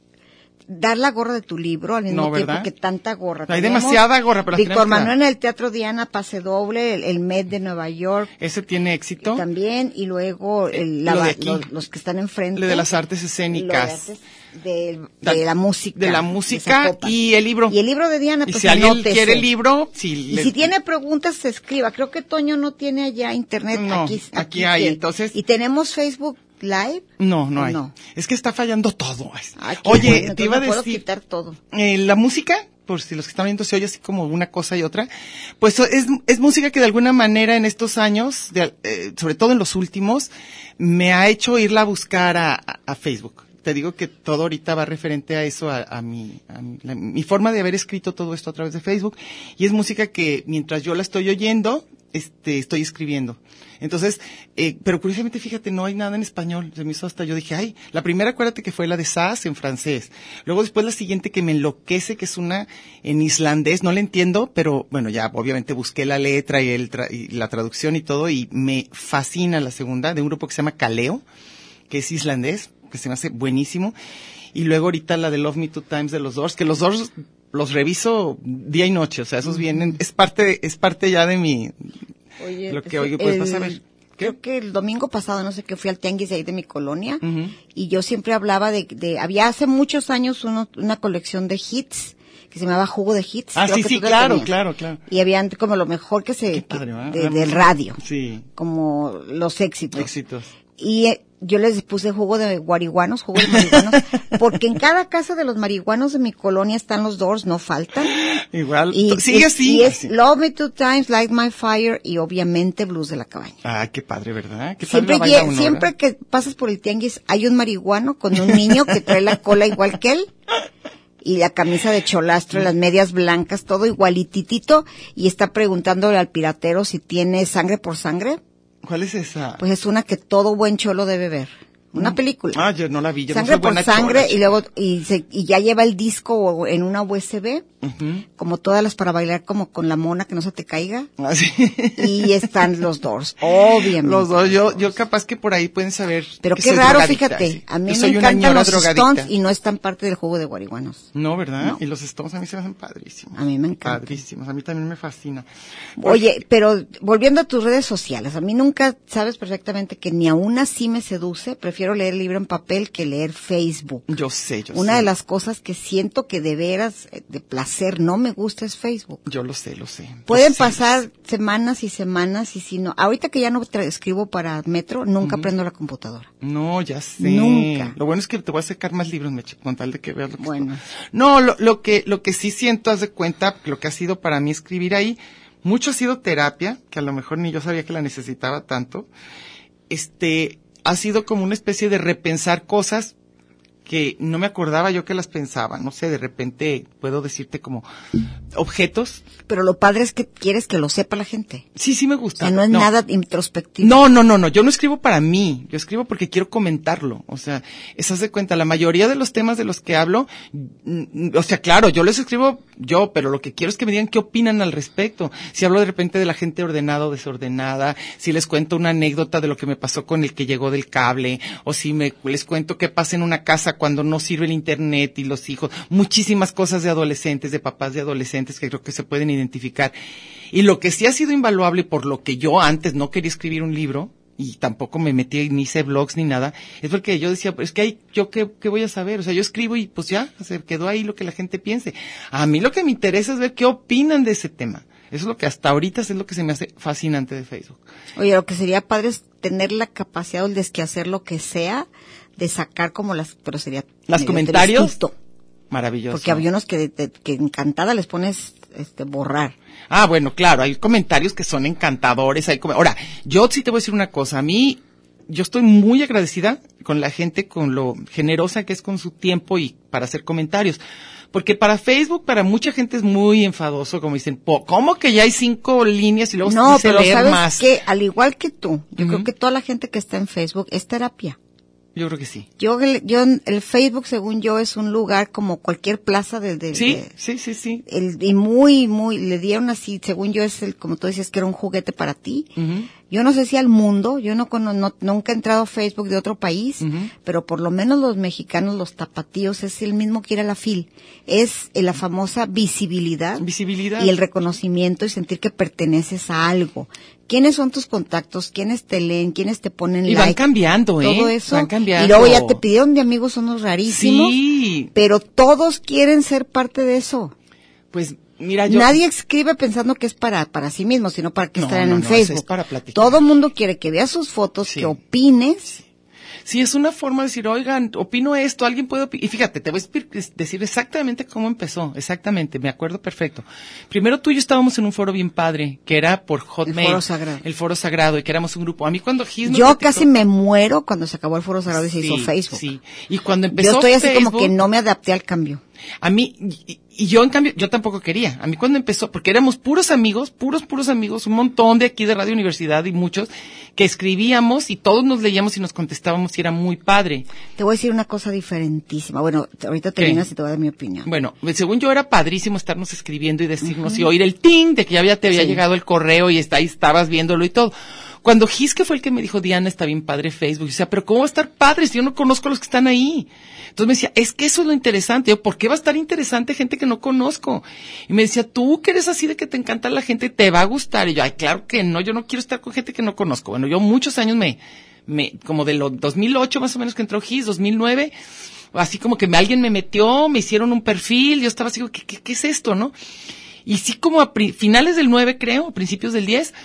Speaker 2: dar la gorra de tu libro al mismo
Speaker 3: No,
Speaker 2: tiempo
Speaker 3: ¿verdad?
Speaker 2: que tanta gorra.
Speaker 3: Hay
Speaker 2: Tenemos
Speaker 3: demasiada gorra, pero la
Speaker 2: Víctor
Speaker 3: tenemos que dar.
Speaker 2: Manuel en el Teatro Diana, pase doble, el, el Met de Nueva York
Speaker 3: Ese tiene éxito.
Speaker 2: también, y luego el, la-
Speaker 3: Lo de aquí.
Speaker 2: los, los que están enfrente.
Speaker 3: Lo de las artes
Speaker 2: Lo de
Speaker 3: escénicas.
Speaker 2: artes de,
Speaker 3: Da-
Speaker 2: de la música.
Speaker 3: de la música
Speaker 2: Zapopan.
Speaker 3: y el libro.
Speaker 2: Y el libro de Diana,
Speaker 3: Y
Speaker 2: pues
Speaker 3: si alguien
Speaker 2: anótese.
Speaker 3: quiere el libro, si
Speaker 2: Y
Speaker 3: le-
Speaker 2: si tiene preguntas, se escriba. Creo que Toño no tiene allá internet.
Speaker 3: No,
Speaker 2: aquí,
Speaker 3: aquí hay,
Speaker 2: que-
Speaker 3: entonces-
Speaker 2: Y tenemos Facebook Live.
Speaker 3: No, no hay.
Speaker 2: No.
Speaker 3: Es que está fallando todo.
Speaker 2: Ay, qué
Speaker 3: Oye,
Speaker 2: bueno,
Speaker 3: te iba a
Speaker 2: entonces me puedo
Speaker 3: decir,
Speaker 2: quitar todo.
Speaker 3: eh, la música, por si los que están viendo se oye así como una cosa y otra, pues es, es música que de alguna manera en estos años, de- eh, sobre todo en los últimos, me ha hecho irla a buscar a, a- a Facebook. Te digo que todo ahorita va referente a eso, a, a, mi, a mi, la- mi forma de haber escrito todo esto a través de Facebook. Y es música que mientras yo la estoy oyendo, este, estoy escribiendo. Entonces, eh, pero curiosamente, fíjate, no hay nada en español. Se me hizo hasta, yo dije, ay, la primera, acuérdate que fue la de Sass en francés. Luego después la siguiente que me enloquece, que es una en islandés, no la entiendo, pero bueno, ya obviamente busqué la letra y, el tra- y la traducción y todo, y me fascina la segunda, de un grupo que se llama Kaleo, que es islandés, que se me hace buenísimo. Y luego ahorita la de Love Me Two Times de los Doors, que los Doors los reviso día y noche, o sea, esos vienen, es parte, es parte ya de mi,
Speaker 2: Oye,
Speaker 3: lo que
Speaker 2: ese-
Speaker 3: oigo, pues
Speaker 2: el-
Speaker 3: vas a ver. ¿Qué?
Speaker 2: Creo que el domingo pasado, no sé qué, fui al tianguis de ahí de mi colonia.
Speaker 3: Ujú.
Speaker 2: Y yo siempre hablaba de, de, había hace muchos años uno, una colección de hits que se llamaba Jugo de Hits.
Speaker 3: Ah,
Speaker 2: creo
Speaker 3: sí,
Speaker 2: que
Speaker 3: sí,
Speaker 2: tú la
Speaker 3: claro,
Speaker 2: tenías.
Speaker 3: claro, claro.
Speaker 2: Y habían como lo mejor que se,
Speaker 3: Qué padre, ¿verdad?
Speaker 2: de- del radio.
Speaker 3: Sí,
Speaker 2: Como los éxitos.
Speaker 3: éxitos.
Speaker 2: y eh, yo les puse jugo de guariguanos, jugo de marihuanos, porque en cada casa de los marihuanos de mi colonia están los Doors, no faltan.
Speaker 3: Igual,
Speaker 2: Y,
Speaker 3: tú- sigue
Speaker 2: y-
Speaker 3: así.
Speaker 2: y es
Speaker 3: así.
Speaker 2: Love Me Two Times, Light My Fire y obviamente Blues de la Cabaña.
Speaker 3: Ah, qué padre, ¿verdad? Qué padre
Speaker 2: Siempre,
Speaker 3: la baila
Speaker 2: lle-
Speaker 3: uno,
Speaker 2: siempre
Speaker 3: ¿verdad?
Speaker 2: que pasas por el tianguis hay un marihuano con un niño que trae la cola igual que él y la camisa de cholastro, las medias blancas, todo igualititito y está preguntándole al piratero si tiene sangre por sangre.
Speaker 3: ¿Cuál es esa?
Speaker 2: Pues es una que todo buen cholo debe ver. Una película.
Speaker 3: Ah, yo no la vi. Yo
Speaker 2: Sangre
Speaker 3: no soy
Speaker 2: por
Speaker 3: buena
Speaker 2: sangre
Speaker 3: chola,
Speaker 2: y luego y, se, y ya lleva el disco en una U S B,
Speaker 3: Ujú.
Speaker 2: como todas las para bailar como con la mona que no se te caiga.
Speaker 3: Ah, sí.
Speaker 2: Y están los Doors, obviamente.
Speaker 3: Los dos, yo, yo capaz que por ahí pueden saber.
Speaker 2: Pero
Speaker 3: que
Speaker 2: qué
Speaker 3: soy
Speaker 2: raro,
Speaker 3: drogadicta,
Speaker 2: fíjate,
Speaker 3: sí.
Speaker 2: a mí
Speaker 3: Yo
Speaker 2: me
Speaker 3: soy una
Speaker 2: encantan
Speaker 3: ñora
Speaker 2: los
Speaker 3: drogadicta.
Speaker 2: Stones y no están parte del jugo de guariguanos.
Speaker 3: No, ¿verdad?
Speaker 2: No.
Speaker 3: Y los Stones a mí se me hacen padrísimos.
Speaker 2: A mí me encantan.
Speaker 3: Padrísimos, a mí también me fascina.
Speaker 2: Oye, pero volviendo a tus redes sociales, a mí nunca sabes perfectamente que ni aún así me seduce, prefiero leer el libro en papel que leer Facebook.
Speaker 3: Yo sé, yo
Speaker 2: Una
Speaker 3: sé.
Speaker 2: de las cosas que siento que de veras, eh, de placer, no me gusta es Facebook.
Speaker 3: Yo lo sé, lo sé.
Speaker 2: Pueden
Speaker 3: Lo sé,
Speaker 2: pasar
Speaker 3: lo sé.
Speaker 2: semanas y semanas y si no, ahorita que ya no tra- escribo para Metro, nunca prendo la computadora.
Speaker 3: No, ya sé.
Speaker 2: Nunca.
Speaker 3: Lo bueno es que te voy a sacar más libros, Meche, con tal de que veas lo que
Speaker 2: Bueno.
Speaker 3: estoy- No, lo, lo que, lo que sí siento, haz de cuenta, lo que ha sido para mí escribir ahí, mucho ha sido terapia, que a lo mejor ni yo sabía que la necesitaba tanto. Este, ha sido como una especie de repensar cosas que no me acordaba yo que las pensaba. No sé, de repente puedo decirte como objetos.
Speaker 2: Pero lo padre es que quieres que lo sepa la gente.
Speaker 3: Sí, sí me
Speaker 2: O
Speaker 3: gusta.
Speaker 2: sea, no es nada introspectivo.
Speaker 3: No, no, no, no, yo no escribo para mí, yo escribo porque quiero comentarlo, o sea, esas de cuenta, la mayoría de los temas de los que hablo, mm, o sea, claro, yo les escribo yo, pero lo que quiero es que me digan qué opinan al respecto, si hablo de repente de la gente ordenada o desordenada, si les cuento una anécdota de lo que me pasó con el que llegó del cable, o si me les cuento qué pasa en una casa cuando no sirve el internet y los hijos, muchísimas cosas de adolescentes, de papás de adolescentes que creo que se pueden identificar. Y lo que sí ha sido invaluable, por lo que yo antes no quería escribir un libro, y tampoco me metí, ni hice blogs ni nada, es porque yo decía, pues es que hay, yo qué, qué voy a saber, o sea, yo escribo y pues ya, se quedó ahí lo que la gente piense. A mí lo que me interesa es ver qué opinan de ese tema. Eso es lo que hasta ahorita es lo que se me hace fascinante de Facebook.
Speaker 2: Oye, lo que sería padre es tener la capacidad de que hacer lo que sea, de sacar como las, pero sería
Speaker 3: Las
Speaker 2: medio
Speaker 3: comentarios,
Speaker 2: tristito,
Speaker 3: maravilloso.
Speaker 2: porque había unos que, de- que encantada les pones este borrar.
Speaker 3: Ah, bueno, claro, hay comentarios que son encantadores. Hay come- Ahora, yo sí te voy a decir una cosa. A mí, yo estoy muy agradecida con la gente, con lo generosa que es con su tiempo y para hacer comentarios. Porque para Facebook, para mucha gente es muy enfadoso, como dicen, po- ¿cómo que ya hay cinco líneas y luego
Speaker 2: No,
Speaker 3: dice
Speaker 2: pero
Speaker 3: leer
Speaker 2: sabes
Speaker 3: más?
Speaker 2: que al igual que tú, yo
Speaker 3: Ujú.
Speaker 2: creo que toda la gente que está en Facebook es terapia.
Speaker 3: Yo creo que sí.
Speaker 2: Yo, yo, el Facebook, según yo, es un lugar como cualquier plaza de, de-
Speaker 3: Sí,
Speaker 2: de-
Speaker 3: sí, sí, sí.
Speaker 2: el, y muy, muy, le dieron así, según yo, es el, como tú decías, que era un juguete para ti.
Speaker 3: Ujú.
Speaker 2: Yo no sé si al mundo, yo no, cono- no nunca he entrado a Facebook de otro país,
Speaker 3: Ujú.
Speaker 2: pero por lo menos los mexicanos, los tapatíos, es el mismo que ir a la fil. Es eh, la famosa visibilidad.
Speaker 3: Visibilidad.
Speaker 2: Y el reconocimiento y sentir que perteneces a algo. ¿Quiénes son tus contactos? ¿Quiénes te leen? ¿Quiénes te ponen
Speaker 3: Y
Speaker 2: like?
Speaker 3: van cambiando, ¿eh?
Speaker 2: Todo eso.
Speaker 3: Van cambiando.
Speaker 2: Y luego ya te pidieron de amigos unos rarísimos.
Speaker 3: Sí.
Speaker 2: Pero todos quieren ser parte de eso.
Speaker 3: Pues, mira, yo...
Speaker 2: Nadie escribe pensando que es para, para sí mismo, sino para que
Speaker 3: No,
Speaker 2: estarán
Speaker 3: no,
Speaker 2: en
Speaker 3: no,
Speaker 2: Facebook.
Speaker 3: es para platicar.
Speaker 2: Todo mundo quiere que veas sus fotos,
Speaker 3: Sí.
Speaker 2: que opines.
Speaker 3: Sí, es una forma de decir, oigan, opino esto, alguien puede opinar. Y fíjate, te voy a espi- decir exactamente cómo empezó, exactamente, me acuerdo perfecto. Primero tú y yo estábamos en un foro bien padre, que era por Hotmail.
Speaker 2: Foro Sagrado.
Speaker 3: El Foro Sagrado, y que éramos un grupo. A mí cuando Gis me
Speaker 2: Yo
Speaker 3: platicó-
Speaker 2: casi me muero cuando se acabó el Foro Sagrado y se
Speaker 3: Sí,
Speaker 2: hizo Facebook.
Speaker 3: Sí, y cuando empezó
Speaker 2: Yo estoy así como
Speaker 3: Facebook,
Speaker 2: que no me adapté al cambio.
Speaker 3: A mí, y, y yo en cambio, yo tampoco quería. A mí cuando empezó, porque éramos puros amigos, puros, puros amigos, un montón de aquí de Radio Universidad y muchos, que escribíamos y todos nos leíamos y nos contestábamos y era muy padre.
Speaker 2: Te voy a decir una cosa diferentísima. Bueno, ahorita terminas y te voy a dar mi opinión.
Speaker 3: Bueno, según yo era padrísimo estarnos escribiendo y decirnos y oír el ting de que ya había, te había
Speaker 2: Sí.
Speaker 3: llegado el correo y está, ahí estabas viéndolo y todo. Cuando Gisque fue el que me dijo, Diana, está bien padre Facebook. Y decía, pero ¿cómo va a estar padre si yo no conozco a los que están ahí? Entonces me decía, es que eso es lo interesante. Yo, ¿por qué va a estar interesante gente que no conozco? Y me decía, tú que eres así de que te encanta la gente, te va a gustar. Y yo, ay, claro que no, yo no quiero estar con gente que no conozco. Bueno, yo muchos años me, me, como de los dos mil ocho más o menos que entró Gis, dos mil nueve, así como que me, alguien me metió, me hicieron un perfil, yo estaba así, ¿qué, qué, qué es esto, no? Y sí como a pri- finales del nueve creo, a principios del diez,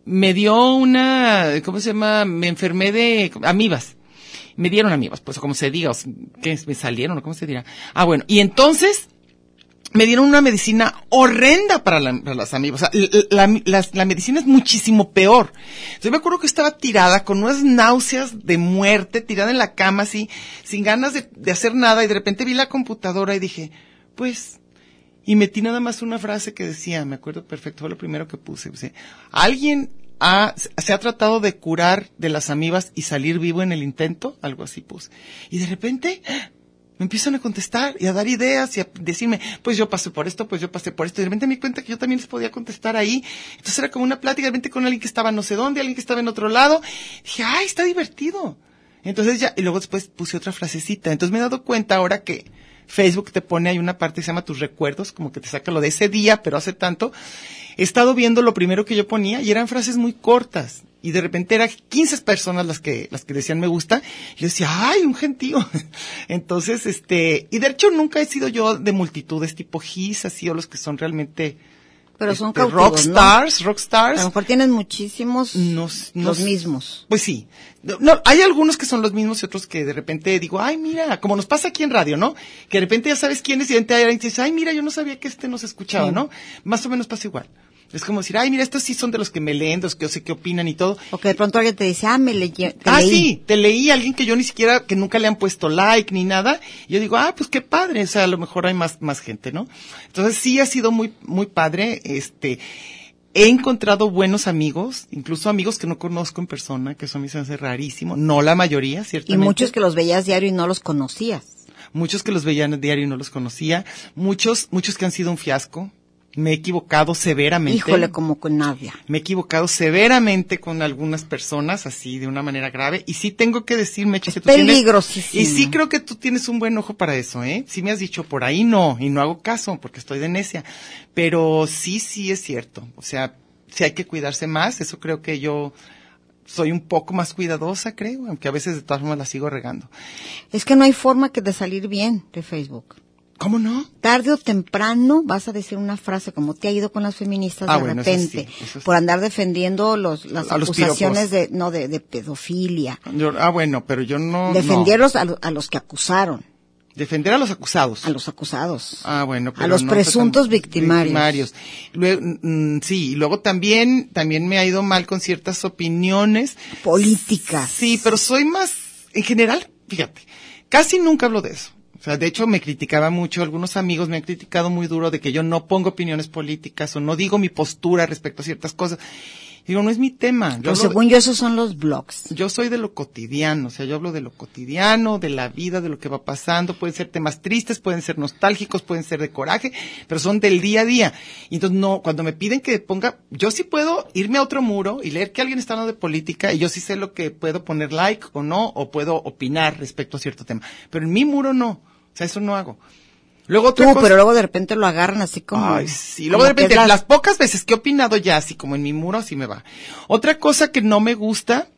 Speaker 3: me dio una, ¿cómo se llama? Me enfermé de amibas. Me dieron amibas, pues, como se diga, o sea, ¿qué? Me salieron, o ¿cómo se dirá? Ah, bueno, y entonces me dieron una medicina horrenda para, la, para las amibas. O sea, la, la, la, la medicina es muchísimo peor. Yo me acuerdo que estaba tirada con unas náuseas de muerte, tirada en la cama así, sin ganas de, de hacer nada, y de repente vi la computadora y dije, pues, y metí nada más una frase que decía, me acuerdo perfecto, fue lo primero que puse, puse alguien ha, se ha tratado de curar de las amibas y salir vivo en el intento, algo así puse. Y de repente me empiezan a contestar y a dar ideas y a decirme, pues yo pasé por esto, pues yo pasé por esto. Y de repente me di cuenta que yo también les podía contestar ahí. Entonces era como una plática, de repente con alguien que estaba no sé dónde, alguien que estaba en otro lado. Dije, ay, está divertido. Entonces ya, y luego después puse otra frasecita. Entonces me he dado cuenta ahora que Facebook te pone, hay una parte que se llama tus recuerdos, como que te saca lo de ese día, pero hace tanto. He estado viendo lo primero que yo ponía y eran frases muy cortas. Y de repente eran quince personas las que, las que decían me gusta. Y yo decía, ay, un gentío. Entonces, este, y de hecho nunca he sido yo de multitudes tipo Gis, así, o los que son realmente,
Speaker 2: pero son
Speaker 3: este,
Speaker 2: cautivos,
Speaker 3: rockstars,
Speaker 2: ¿no?
Speaker 3: rockstars.
Speaker 2: A lo mejor tienen muchísimos,
Speaker 3: no, no,
Speaker 2: los mismos.
Speaker 3: Pues sí. No, hay algunos que son los mismos y otros que de repente digo, ay, mira, como nos pasa aquí en radio, ¿no? Que de repente ya sabes quién es y de repente hay alguien que dice, ay, mira, yo no sabía que este nos escuchaba, sí. ¿No? Más o menos pasa igual. Es como decir, ay, mira, estos sí son de los que me leen, de los que yo sé qué opinan y todo.
Speaker 2: O que de pronto alguien te dice, ah, me leí, te
Speaker 3: ah,
Speaker 2: leí.
Speaker 3: sí, te leí a alguien que yo ni siquiera, que nunca le han puesto like ni nada. Y yo digo, ah, pues qué padre, o sea, a lo mejor hay más, más gente, ¿no? Entonces sí ha sido muy, muy padre, este, he encontrado buenos amigos, incluso amigos que no conozco en persona, que eso a mí se me hace rarísimo, no la mayoría, ciertamente.
Speaker 2: Y muchos que los veías diario y no los conocías.
Speaker 3: Muchos que los veían diario y no los conocía, muchos, muchos que han sido un fiasco. Me he equivocado severamente.
Speaker 2: Híjole, como con Nadia.
Speaker 3: Me he equivocado severamente con algunas personas, así, de una manera grave. Y sí tengo que decir, Meche, que tú tienes...
Speaker 2: peligrosísimo.
Speaker 3: Y sí creo que tú tienes un buen ojo para eso, ¿eh? Sí me has dicho, por ahí no, y no hago caso, porque estoy de necia. Pero sí, sí es cierto. O sea, sí hay que cuidarse más. Eso creo que yo soy un poco más cuidadosa, creo, aunque a veces de todas formas la sigo regando.
Speaker 2: Es que no hay forma que de salir bien de Facebook.
Speaker 3: ¿Cómo no?
Speaker 2: Tarde o temprano vas a decir una frase como te ha ido con las feministas
Speaker 3: ah,
Speaker 2: de
Speaker 3: bueno,
Speaker 2: repente,
Speaker 3: eso sí, eso sí.
Speaker 2: Por andar defendiendo los, las
Speaker 3: a
Speaker 2: acusaciones de, no, de, de pedofilia.
Speaker 3: Yo, ah, bueno, pero yo no...
Speaker 2: Defenderlos
Speaker 3: no.
Speaker 2: a, a los que acusaron.
Speaker 3: Defender a los acusados.
Speaker 2: A los acusados.
Speaker 3: Ah, bueno, pero
Speaker 2: a los
Speaker 3: no,
Speaker 2: presuntos victimarios.
Speaker 3: victimarios. Luego, mm, sí, y luego también, también me ha ido mal con ciertas opiniones.
Speaker 2: Políticas.
Speaker 3: Sí, pero soy más, en general, fíjate, casi nunca hablo de eso. O sea, de hecho me criticaba mucho, algunos amigos me han criticado muy duro de que yo no pongo opiniones políticas o no digo mi postura respecto a ciertas cosas. Digo, no es mi tema.
Speaker 2: Pero según yo, esos son los blogs.
Speaker 3: Yo soy de lo cotidiano, o sea, yo hablo de lo cotidiano, de la vida, de lo que va pasando. Pueden ser temas tristes, pueden ser nostálgicos, pueden ser de coraje, pero son del día a día. Y entonces, no, cuando me piden que ponga, yo sí puedo irme a otro muro y leer que alguien está hablando de política y yo sí sé lo que puedo poner like o no, o puedo opinar respecto a cierto tema. Pero en mi muro no, o sea, eso no hago. Luego otra
Speaker 2: Tú,
Speaker 3: cosa...
Speaker 2: pero luego de repente lo agarran así como...
Speaker 3: Ay, sí. Luego de repente, la... las pocas veces que he opinado ya, así como en mi muro, así me va. Otra cosa que no me gusta,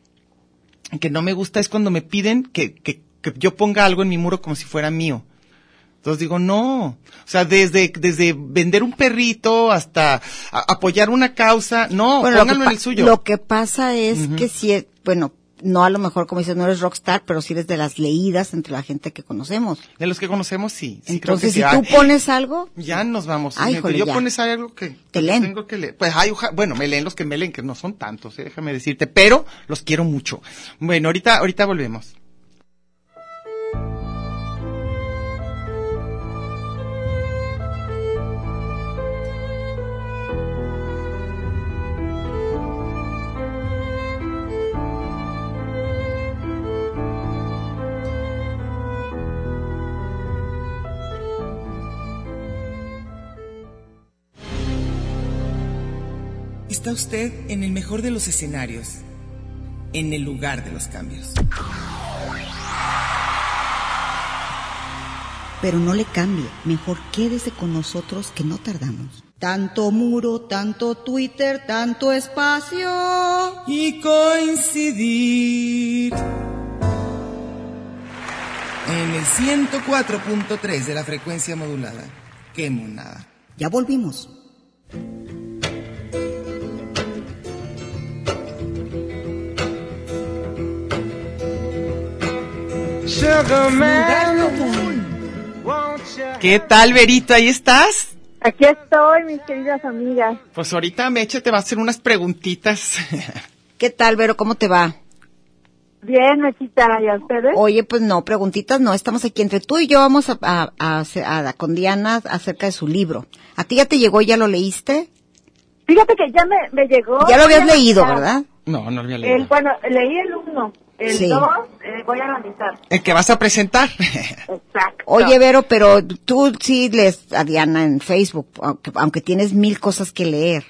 Speaker 3: que no me gusta es cuando me piden que, que, que yo ponga algo en mi muro como si fuera mío. Entonces digo, no. O sea, desde, desde vender un perrito hasta a, apoyar una causa, no,
Speaker 2: bueno,
Speaker 3: pónganlo
Speaker 2: pa-
Speaker 3: en el suyo.
Speaker 2: Lo que pasa es
Speaker 3: Uh-huh.
Speaker 2: que si, bueno, no a lo mejor, como dices, no eres rockstar, pero sí eres de las leídas entre la gente que conocemos.
Speaker 3: De los que conocemos, sí. sí creo que
Speaker 2: Entonces,
Speaker 3: sí.
Speaker 2: si
Speaker 3: Ay,
Speaker 2: tú pones algo,
Speaker 3: ya nos vamos.
Speaker 2: Ay,
Speaker 3: Gente.
Speaker 2: híjole,
Speaker 3: yo
Speaker 2: ya.
Speaker 3: pones ahí algo que
Speaker 2: Te leen.
Speaker 3: tengo que leer. Pues ay, oja- bueno, me leen los que me leen, que no son tantos, eh, déjame decirte, pero los quiero mucho. Bueno, ahorita, ahorita volvemos. Está usted en el mejor de los escenarios, en el lugar de los cambios.
Speaker 2: pero no le cambie. Mejor quédese con nosotros que no tardamos. Tanto muro, tanto Twitter, tanto espacio.
Speaker 3: Y coincidir en el ciento cuatro punto tres de la frecuencia modulada. ¡Qué monada!
Speaker 2: Ya volvimos.
Speaker 1: sugar man. Won't you
Speaker 3: ¿Qué tal, Verito? ¿Ahí estás?
Speaker 5: Aquí estoy, mis queridas amigas.
Speaker 3: Pues ahorita Meche te va a hacer unas preguntitas.
Speaker 2: ¿Qué tal, Vero? ¿Cómo te va?
Speaker 5: Bien, Mechita, ¿y a ustedes?
Speaker 2: Oye, pues no, preguntitas no, estamos aquí entre tú y yo, vamos a, a, a, hacer- a- con Diana acerca de su libro. ¿A ti ya te llegó, ya lo leíste?
Speaker 5: Fíjate que ya me, me llegó.
Speaker 2: Ya lo habías
Speaker 5: voy a
Speaker 2: leído,
Speaker 5: analizar.
Speaker 2: ¿verdad?
Speaker 3: No, no lo había
Speaker 5: El,
Speaker 3: leído.
Speaker 5: bueno, leí el uno, el
Speaker 2: Sí.
Speaker 5: dos, eh, voy a analizar.
Speaker 3: ¿El que vas a presentar?
Speaker 5: Exacto.
Speaker 2: Oye, Vero, pero tú sí lees a Diana en Facebook, aunque, aunque tienes mil cosas que leer.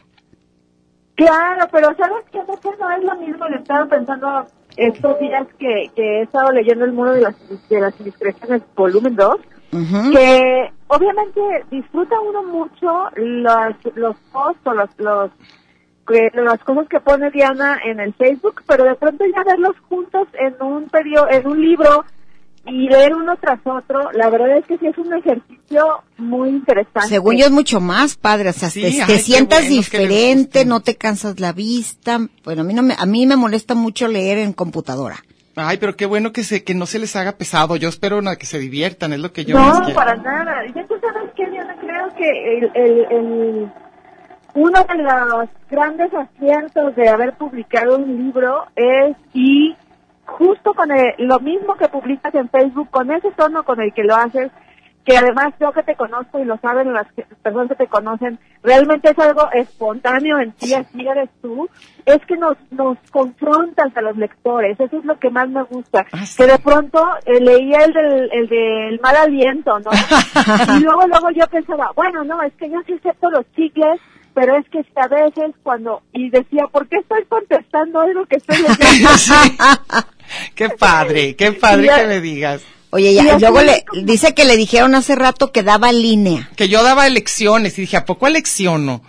Speaker 5: Claro, pero ¿sabes qué? No, que no es lo mismo. Le estaba pensando estos días que, que he estado leyendo El Muro de las, de las Indiscreciones, volumen dos,
Speaker 2: Ujú.
Speaker 5: que obviamente disfruta uno mucho los, los posts o los, los, que, las cosas que pone Diana en el Facebook, pero de pronto ya verlos juntos en un periodo, en un libro y leer uno tras otro, la verdad es que sí es un ejercicio muy interesante.
Speaker 2: Según yo es mucho más padre, o sea,
Speaker 3: Sí,
Speaker 2: te,
Speaker 3: ay,
Speaker 2: te
Speaker 3: qué
Speaker 2: sientas
Speaker 3: bueno que les
Speaker 2: diferente,
Speaker 3: guste.
Speaker 2: no te cansas la vista. Bueno, a mí no me, a mí me molesta mucho leer en computadora.
Speaker 3: Ay, pero qué bueno que se que no se les haga pesado. Yo espero na- que se diviertan, es lo que yo
Speaker 5: No,
Speaker 3: más quiero.
Speaker 5: para nada. Y tú sabes que Diana, creo que el, el, el, uno de los grandes aciertos de haber publicado un libro es, y justo con el- lo mismo que publicas en Facebook, con ese tono con el que lo haces, que además yo que te conozco y lo saben las que- personas que te conocen, realmente es algo espontáneo en ti, así eres tú, es que nos nos confrontas a los lectores, eso es lo que más me gusta,
Speaker 3: Ah, sí.
Speaker 5: que de pronto eh, leía el del, el del mal aliento, ¿no? Y luego luego yo pensaba, bueno, no, es que yo sí acepto los chicles, pero es que a veces cuando, y decía, ¿por qué estoy contestando algo que estoy leyendo?
Speaker 3: Sí. Qué padre, qué padre
Speaker 5: Ya.
Speaker 3: que me digas.
Speaker 2: Oye,
Speaker 5: Y
Speaker 2: ya, y
Speaker 5: así
Speaker 2: luego
Speaker 5: es
Speaker 2: le,
Speaker 5: como-
Speaker 2: dice que le dijeron hace rato que daba línea.
Speaker 3: Que yo daba elecciones y dije, ¿a poco alecciono?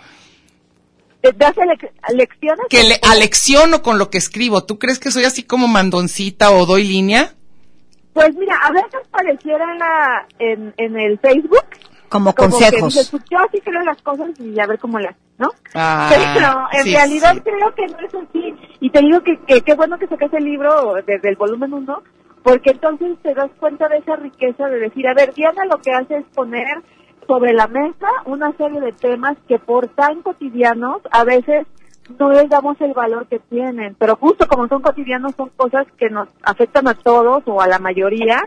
Speaker 5: ¿Das elec- lecciones?
Speaker 3: Que le alecciono con lo que escribo. ¿Tú crees que soy así como mandoncita o doy línea?
Speaker 5: Pues mira, a veces pareciera en, la, en, en el Facebook
Speaker 2: Como
Speaker 5: como
Speaker 2: consejos.
Speaker 5: que dices, pues, yo así creo las cosas y a ver cómo las, ¿no?
Speaker 3: Ah,
Speaker 5: Pero en
Speaker 3: sí,
Speaker 5: realidad
Speaker 3: sí.
Speaker 5: creo que no es así. Y te digo que que qué bueno que saques el libro desde el volumen uno, porque entonces te das cuenta de esa riqueza de decir, a ver, Diana lo que hace es poner sobre la mesa una serie de temas que por tan cotidianos a veces no les damos el valor que tienen, pero justo como son cotidianos son cosas que nos afectan a todos o a la mayoría,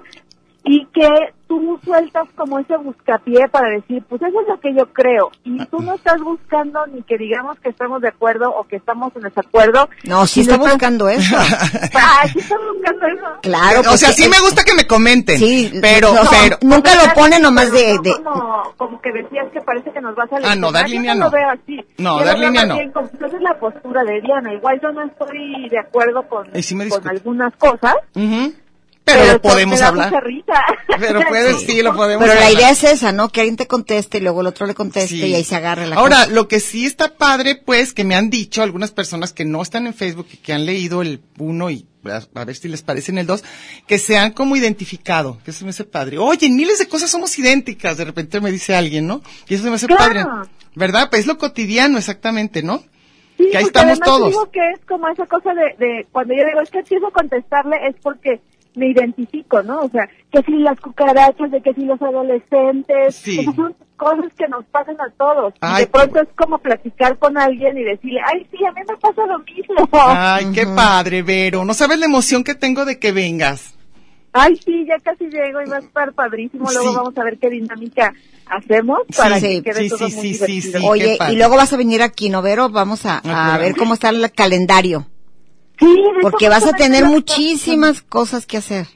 Speaker 5: y que tú sueltas como ese buscapié para decir, pues eso es lo que yo creo, y tú no estás buscando ni que digamos que estamos de acuerdo o que estamos en desacuerdo.
Speaker 2: No, sí
Speaker 5: sino
Speaker 2: está
Speaker 5: estás-
Speaker 2: buscando eso.
Speaker 5: Ah, sí estás buscando eso.
Speaker 2: Claro.
Speaker 3: O sea,
Speaker 2: porque
Speaker 3: sí me
Speaker 2: es-
Speaker 3: gusta que me comenten.
Speaker 2: Sí,
Speaker 3: pero,
Speaker 2: no,
Speaker 3: pero,
Speaker 2: nunca lo pone nomás
Speaker 5: Pero
Speaker 2: de,
Speaker 5: no
Speaker 2: de-
Speaker 5: Como, como que decías que parece que nos vas a
Speaker 3: Ah, no, dar
Speaker 5: Yo
Speaker 3: línea
Speaker 5: no.
Speaker 3: no.
Speaker 5: lo veo así.
Speaker 3: No,
Speaker 5: Yo
Speaker 3: dar
Speaker 5: lo veo
Speaker 3: línea
Speaker 5: más
Speaker 3: no.
Speaker 5: bien como- esa es la postura de Diana. Igual yo no estoy de acuerdo con,
Speaker 3: Y sí me
Speaker 5: con
Speaker 3: discute.
Speaker 5: algunas cosas.
Speaker 3: Ujú. pero, lo
Speaker 5: eso
Speaker 3: podemos
Speaker 5: me da
Speaker 3: hablar.
Speaker 5: mucha risa.
Speaker 3: Pero puedes, sí, lo podemos
Speaker 2: Pero la
Speaker 3: hablar.
Speaker 2: idea es esa, ¿no? Que alguien te conteste y luego el otro le conteste
Speaker 3: Sí.
Speaker 2: y ahí se agarre la
Speaker 3: Ahora,
Speaker 2: cosa.
Speaker 3: lo que sí está padre, pues, que me han dicho algunas personas que no están en Facebook y que han leído el uno y a, a ver si les parece en el dos, que se han como identificado, que eso me hace padre. Oye, en miles de cosas somos idénticas, de repente me dice alguien, ¿no? Y eso me hace
Speaker 5: Claro.
Speaker 3: padre. ¿Verdad? Pues es lo cotidiano, exactamente, ¿no?
Speaker 5: Sí,
Speaker 3: Que ahí
Speaker 5: porque
Speaker 3: estamos
Speaker 5: además
Speaker 3: todos.
Speaker 5: digo que es como esa cosa de, de cuando yo digo, es que empiezo a contestarle, es porque me identifico, ¿no? O sea, que si las cucarachas, de que si los adolescentes,
Speaker 3: Sí.
Speaker 5: esas son cosas que nos pasan a todos.
Speaker 3: Ay,
Speaker 5: y de pronto es como platicar con alguien y decirle, ay, sí, a mí me pasa lo mismo.
Speaker 3: Ay, qué padre, Vero. No sabes la emoción que tengo de que vengas.
Speaker 5: Ay, sí, ya casi llego y va a estar padrísimo. Luego
Speaker 3: Sí.
Speaker 5: vamos a ver qué dinámica hacemos para
Speaker 3: Sí,
Speaker 5: que quede
Speaker 3: sí,
Speaker 5: todo
Speaker 3: sí,
Speaker 5: muy
Speaker 3: sí, sí,
Speaker 5: divertido.
Speaker 3: sí.
Speaker 2: Oye,
Speaker 3: qué padre.
Speaker 2: y luego vas a venir aquí, ¿no, Vero? Vamos a, a
Speaker 3: programa.
Speaker 2: ver cómo está el calendario.
Speaker 5: Sí, de hecho,
Speaker 2: Porque vas a
Speaker 5: justamente
Speaker 2: tener
Speaker 5: lo-
Speaker 2: muchísimas cosas que hacer.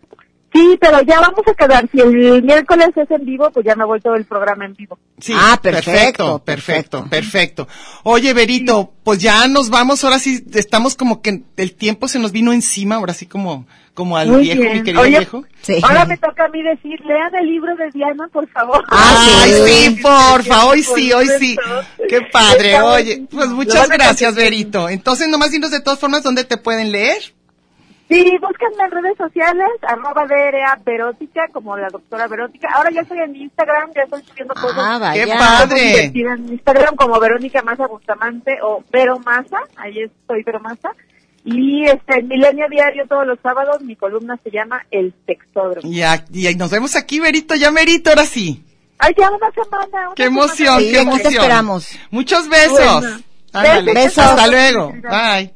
Speaker 5: Sí, pero ya vamos a quedar. Si el miércoles es en vivo, pues ya me voy todo el programa en vivo.
Speaker 3: Sí,
Speaker 2: Ah, perfecto,
Speaker 3: perfecto, perfecto, perfecto. Oye, Verito, pues ya nos vamos, ahora sí, estamos como que el tiempo se nos vino encima, ahora sí como, como al
Speaker 5: Muy
Speaker 3: viejo,
Speaker 5: bien.
Speaker 3: mi querido
Speaker 5: Oye,
Speaker 3: viejo.
Speaker 2: Sí.
Speaker 5: Ahora me toca a mí decir, lean el libro de Diana, por favor.
Speaker 2: Ah,
Speaker 3: Ay,
Speaker 2: sí.
Speaker 3: sí, porfa, hoy sí, hoy sí. Qué padre,
Speaker 5: Está
Speaker 3: oye.
Speaker 5: buenísimo.
Speaker 3: Pues
Speaker 5: Lo
Speaker 3: muchas
Speaker 5: van a
Speaker 3: gracias,
Speaker 5: conseguir.
Speaker 3: Verito. Entonces, nomás dinos de todas formas dónde te pueden leer.
Speaker 5: Sí, búsquenme en redes sociales, arroba D R A Verótica, como la doctora Verótica. Ahora ya estoy en Instagram, ya estoy subiendo cosas.
Speaker 2: Ah, vaya.
Speaker 3: Qué padre.
Speaker 5: divertidas en Instagram como Verónica Maza Bustamante o Vero Maza, ahí estoy Vero Maza. Y este, en Milenio Diario todos los sábados mi columna se llama El Sexódromo.
Speaker 3: Y, a- y nos vemos aquí, Berito, ya merito, ahora sí.
Speaker 5: Ay, ya una semana. Una
Speaker 3: ¡Qué emoción,
Speaker 2: Sí,
Speaker 3: qué
Speaker 2: aquí te
Speaker 3: emoción!
Speaker 2: esperamos.
Speaker 3: Muchos besos.
Speaker 5: Bueno.
Speaker 3: Ándale.
Speaker 2: Besos.
Speaker 3: Hasta luego. Bye.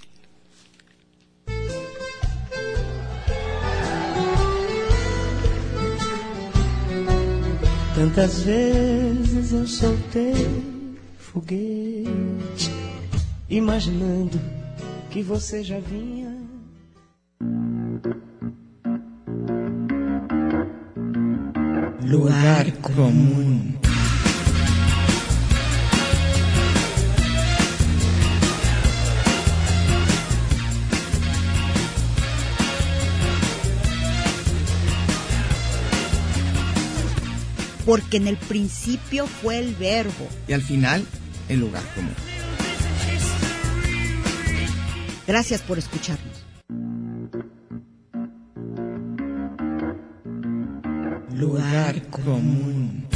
Speaker 1: Tantas vezes eu soltei foguete, imaginando que você já vinha. Lugar comum.
Speaker 2: Porque en el principio fue el verbo.
Speaker 3: Y al final, el lugar común.
Speaker 2: Gracias por escucharnos.
Speaker 1: Lugar común.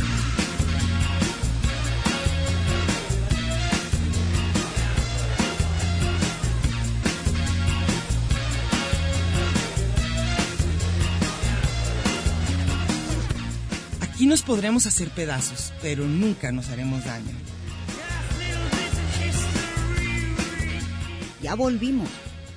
Speaker 3: Aquí nos podremos hacer pedazos, pero nunca nos haremos daño.
Speaker 2: Ya volvimos.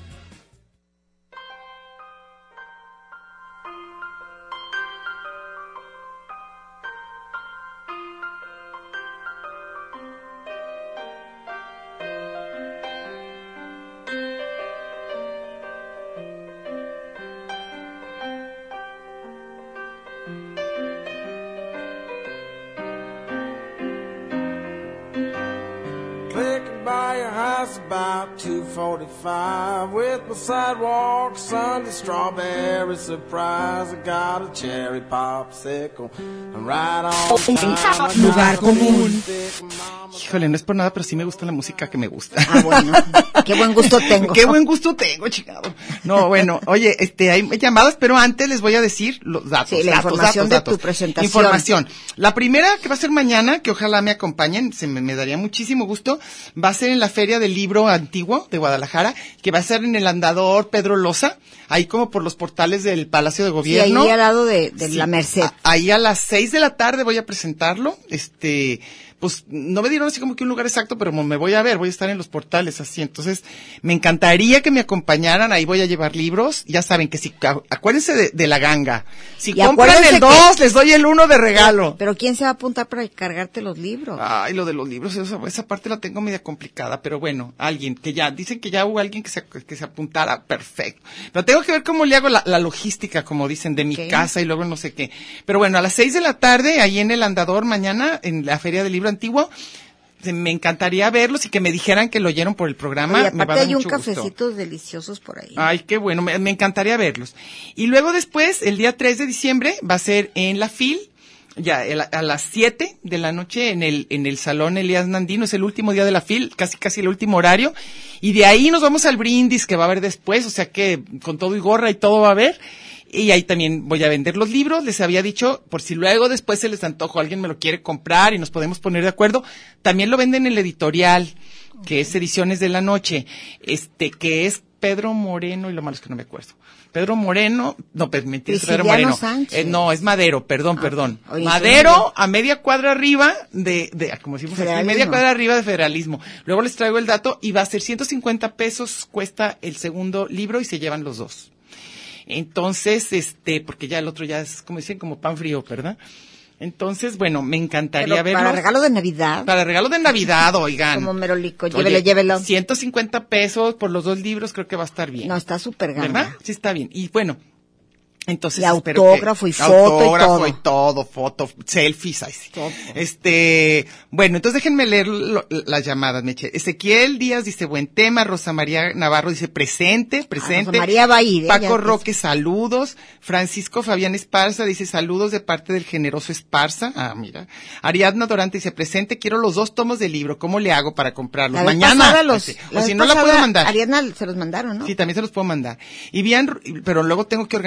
Speaker 6: Clicking by your house about two forty-five with my sidewalk Sunday strawberry surprise. I got a cherry popsicle. I'm right on time.
Speaker 3: Lugar común. Híjole, no es por nada, pero sí me gusta la música que me gusta.
Speaker 2: Ah, bueno. Qué buen gusto tengo.
Speaker 3: Qué buen gusto tengo, chingado. No, bueno, oye, este, hay llamadas, pero antes les voy a decir los datos.
Speaker 2: Sí, la
Speaker 3: datos,
Speaker 2: información
Speaker 3: datos,
Speaker 2: de
Speaker 3: datos.
Speaker 2: tu presentación.
Speaker 3: Información. La primera, que va a ser mañana, que ojalá me acompañen, se me, me daría muchísimo gusto, va a ser en la Feria del Libro Antiguo de Guadalajara, que va a ser en el Andador Pedro Loza, ahí como por los portales del Palacio de
Speaker 2: Sí,
Speaker 3: Gobierno.
Speaker 2: ahí al lado de, de
Speaker 3: Sí,
Speaker 2: la Merced.
Speaker 3: a- ahí a las seis de la tarde voy a presentarlo, este, pues no me dieron así como que un lugar exacto, pero como me voy a ver, voy a estar en los portales así, entonces me encantaría que me acompañaran, ahí voy a llevar libros, ya saben que si, a- acuérdense de, de la ganga, si
Speaker 2: Y
Speaker 3: compran
Speaker 2: acuérdense
Speaker 3: el
Speaker 2: que-
Speaker 3: dos, les doy el uno de regalo.
Speaker 2: Pero ¿quién se va a apuntar para cargarte los libros?
Speaker 3: Ay, lo de los libros, esa, esa parte la tengo media complicada, pero bueno, alguien que ya, dicen que ya hubo alguien que se, que se apuntara, perfecto. Pero tengo que ver cómo le hago la, la logística, como dicen, de mi
Speaker 2: Ok.
Speaker 3: casa y luego no sé qué. Pero bueno, a las seis de la tarde, ahí en el Andador, mañana, en la Feria del Libro Antiguo, se- me encantaría verlos y que me dijeran que lo oyeron por el programa.
Speaker 2: Y
Speaker 3: me va a
Speaker 2: aparte
Speaker 3: dar
Speaker 2: hay un
Speaker 3: mucho gusto.
Speaker 2: cafecitos deliciosos por ahí.
Speaker 3: Ay, qué bueno, me, me encantaría verlos. Y luego después, el día tres de diciembre, va a ser en la FIL, ya el- a las siete de la noche en el en el Salón Elías Nandino, es el último día de la FIL, casi casi el último horario, y de ahí nos vamos al brindis que va a haber después, o sea que con todo y gorra y todo va a haber. Y ahí también voy a vender los libros, les había dicho, por si luego después se les antojo, alguien me lo quiere comprar y nos podemos poner de acuerdo. También lo venden en el editorial, que es Ediciones de la Noche, este, que es Pedro Moreno, y lo malo es que no me acuerdo. Pedro Moreno, no, pues mentira, es Pedro
Speaker 2: Prisciliano
Speaker 3: Moreno.
Speaker 2: Sánchez.
Speaker 3: Eh, no, es Madero, perdón,
Speaker 2: Ah,
Speaker 3: perdón.
Speaker 2: oye,
Speaker 3: Madero a media cuadra arriba de, de, como decimos aquí,
Speaker 2: Federalismo.
Speaker 3: media cuadra arriba de Federalismo. Luego les traigo el dato y va a ser ciento cincuenta pesos cuesta el segundo libro y se llevan los dos. Entonces, este, porque ya el otro ya es, como dicen, como pan frío, ¿verdad? Entonces, bueno, me encantaría
Speaker 2: Pero
Speaker 3: verlos.
Speaker 2: para regalo de Navidad,
Speaker 3: Para regalo de Navidad, oigan.
Speaker 2: como merolico,
Speaker 3: Oye,
Speaker 2: llévelo, llévelo.
Speaker 3: ciento cincuenta pesos por los dos libros, creo que va a estar bien.
Speaker 2: No, está súper
Speaker 3: ¿verdad?
Speaker 2: gana.
Speaker 3: Sí está bien. Y bueno, entonces
Speaker 2: Y
Speaker 3: espero
Speaker 2: autógrafo
Speaker 3: que-
Speaker 2: y foto y
Speaker 3: autógrafo
Speaker 2: todo.
Speaker 3: y todo, foto, selfies, ay, sí.
Speaker 2: Todo.
Speaker 3: Este, bueno, entonces déjenme leer lo- las llamadas, Meche. Ezequiel Díaz dice buen tema, Rosa María Navarro dice presente, presente.
Speaker 2: Rosa María va a ir, ¿eh?
Speaker 3: Paco
Speaker 2: Ya-
Speaker 3: Roque, saludos. Francisco Fabián Esparza dice saludos de parte del generoso Esparza. Ah, mira. Ariadna Dorante dice presente, quiero los dos tomos del libro, ¿cómo le hago para comprarlos?
Speaker 2: La vez
Speaker 3: Mañana.
Speaker 2: pasada los-
Speaker 3: Dice.
Speaker 2: la
Speaker 3: O si
Speaker 2: vez
Speaker 3: no la puedo
Speaker 2: pasada
Speaker 3: mandar.
Speaker 2: Ariadna se los mandaron, ¿no?
Speaker 3: Sí, también se los puedo mandar. Y bien, pero luego tengo que organizar eso.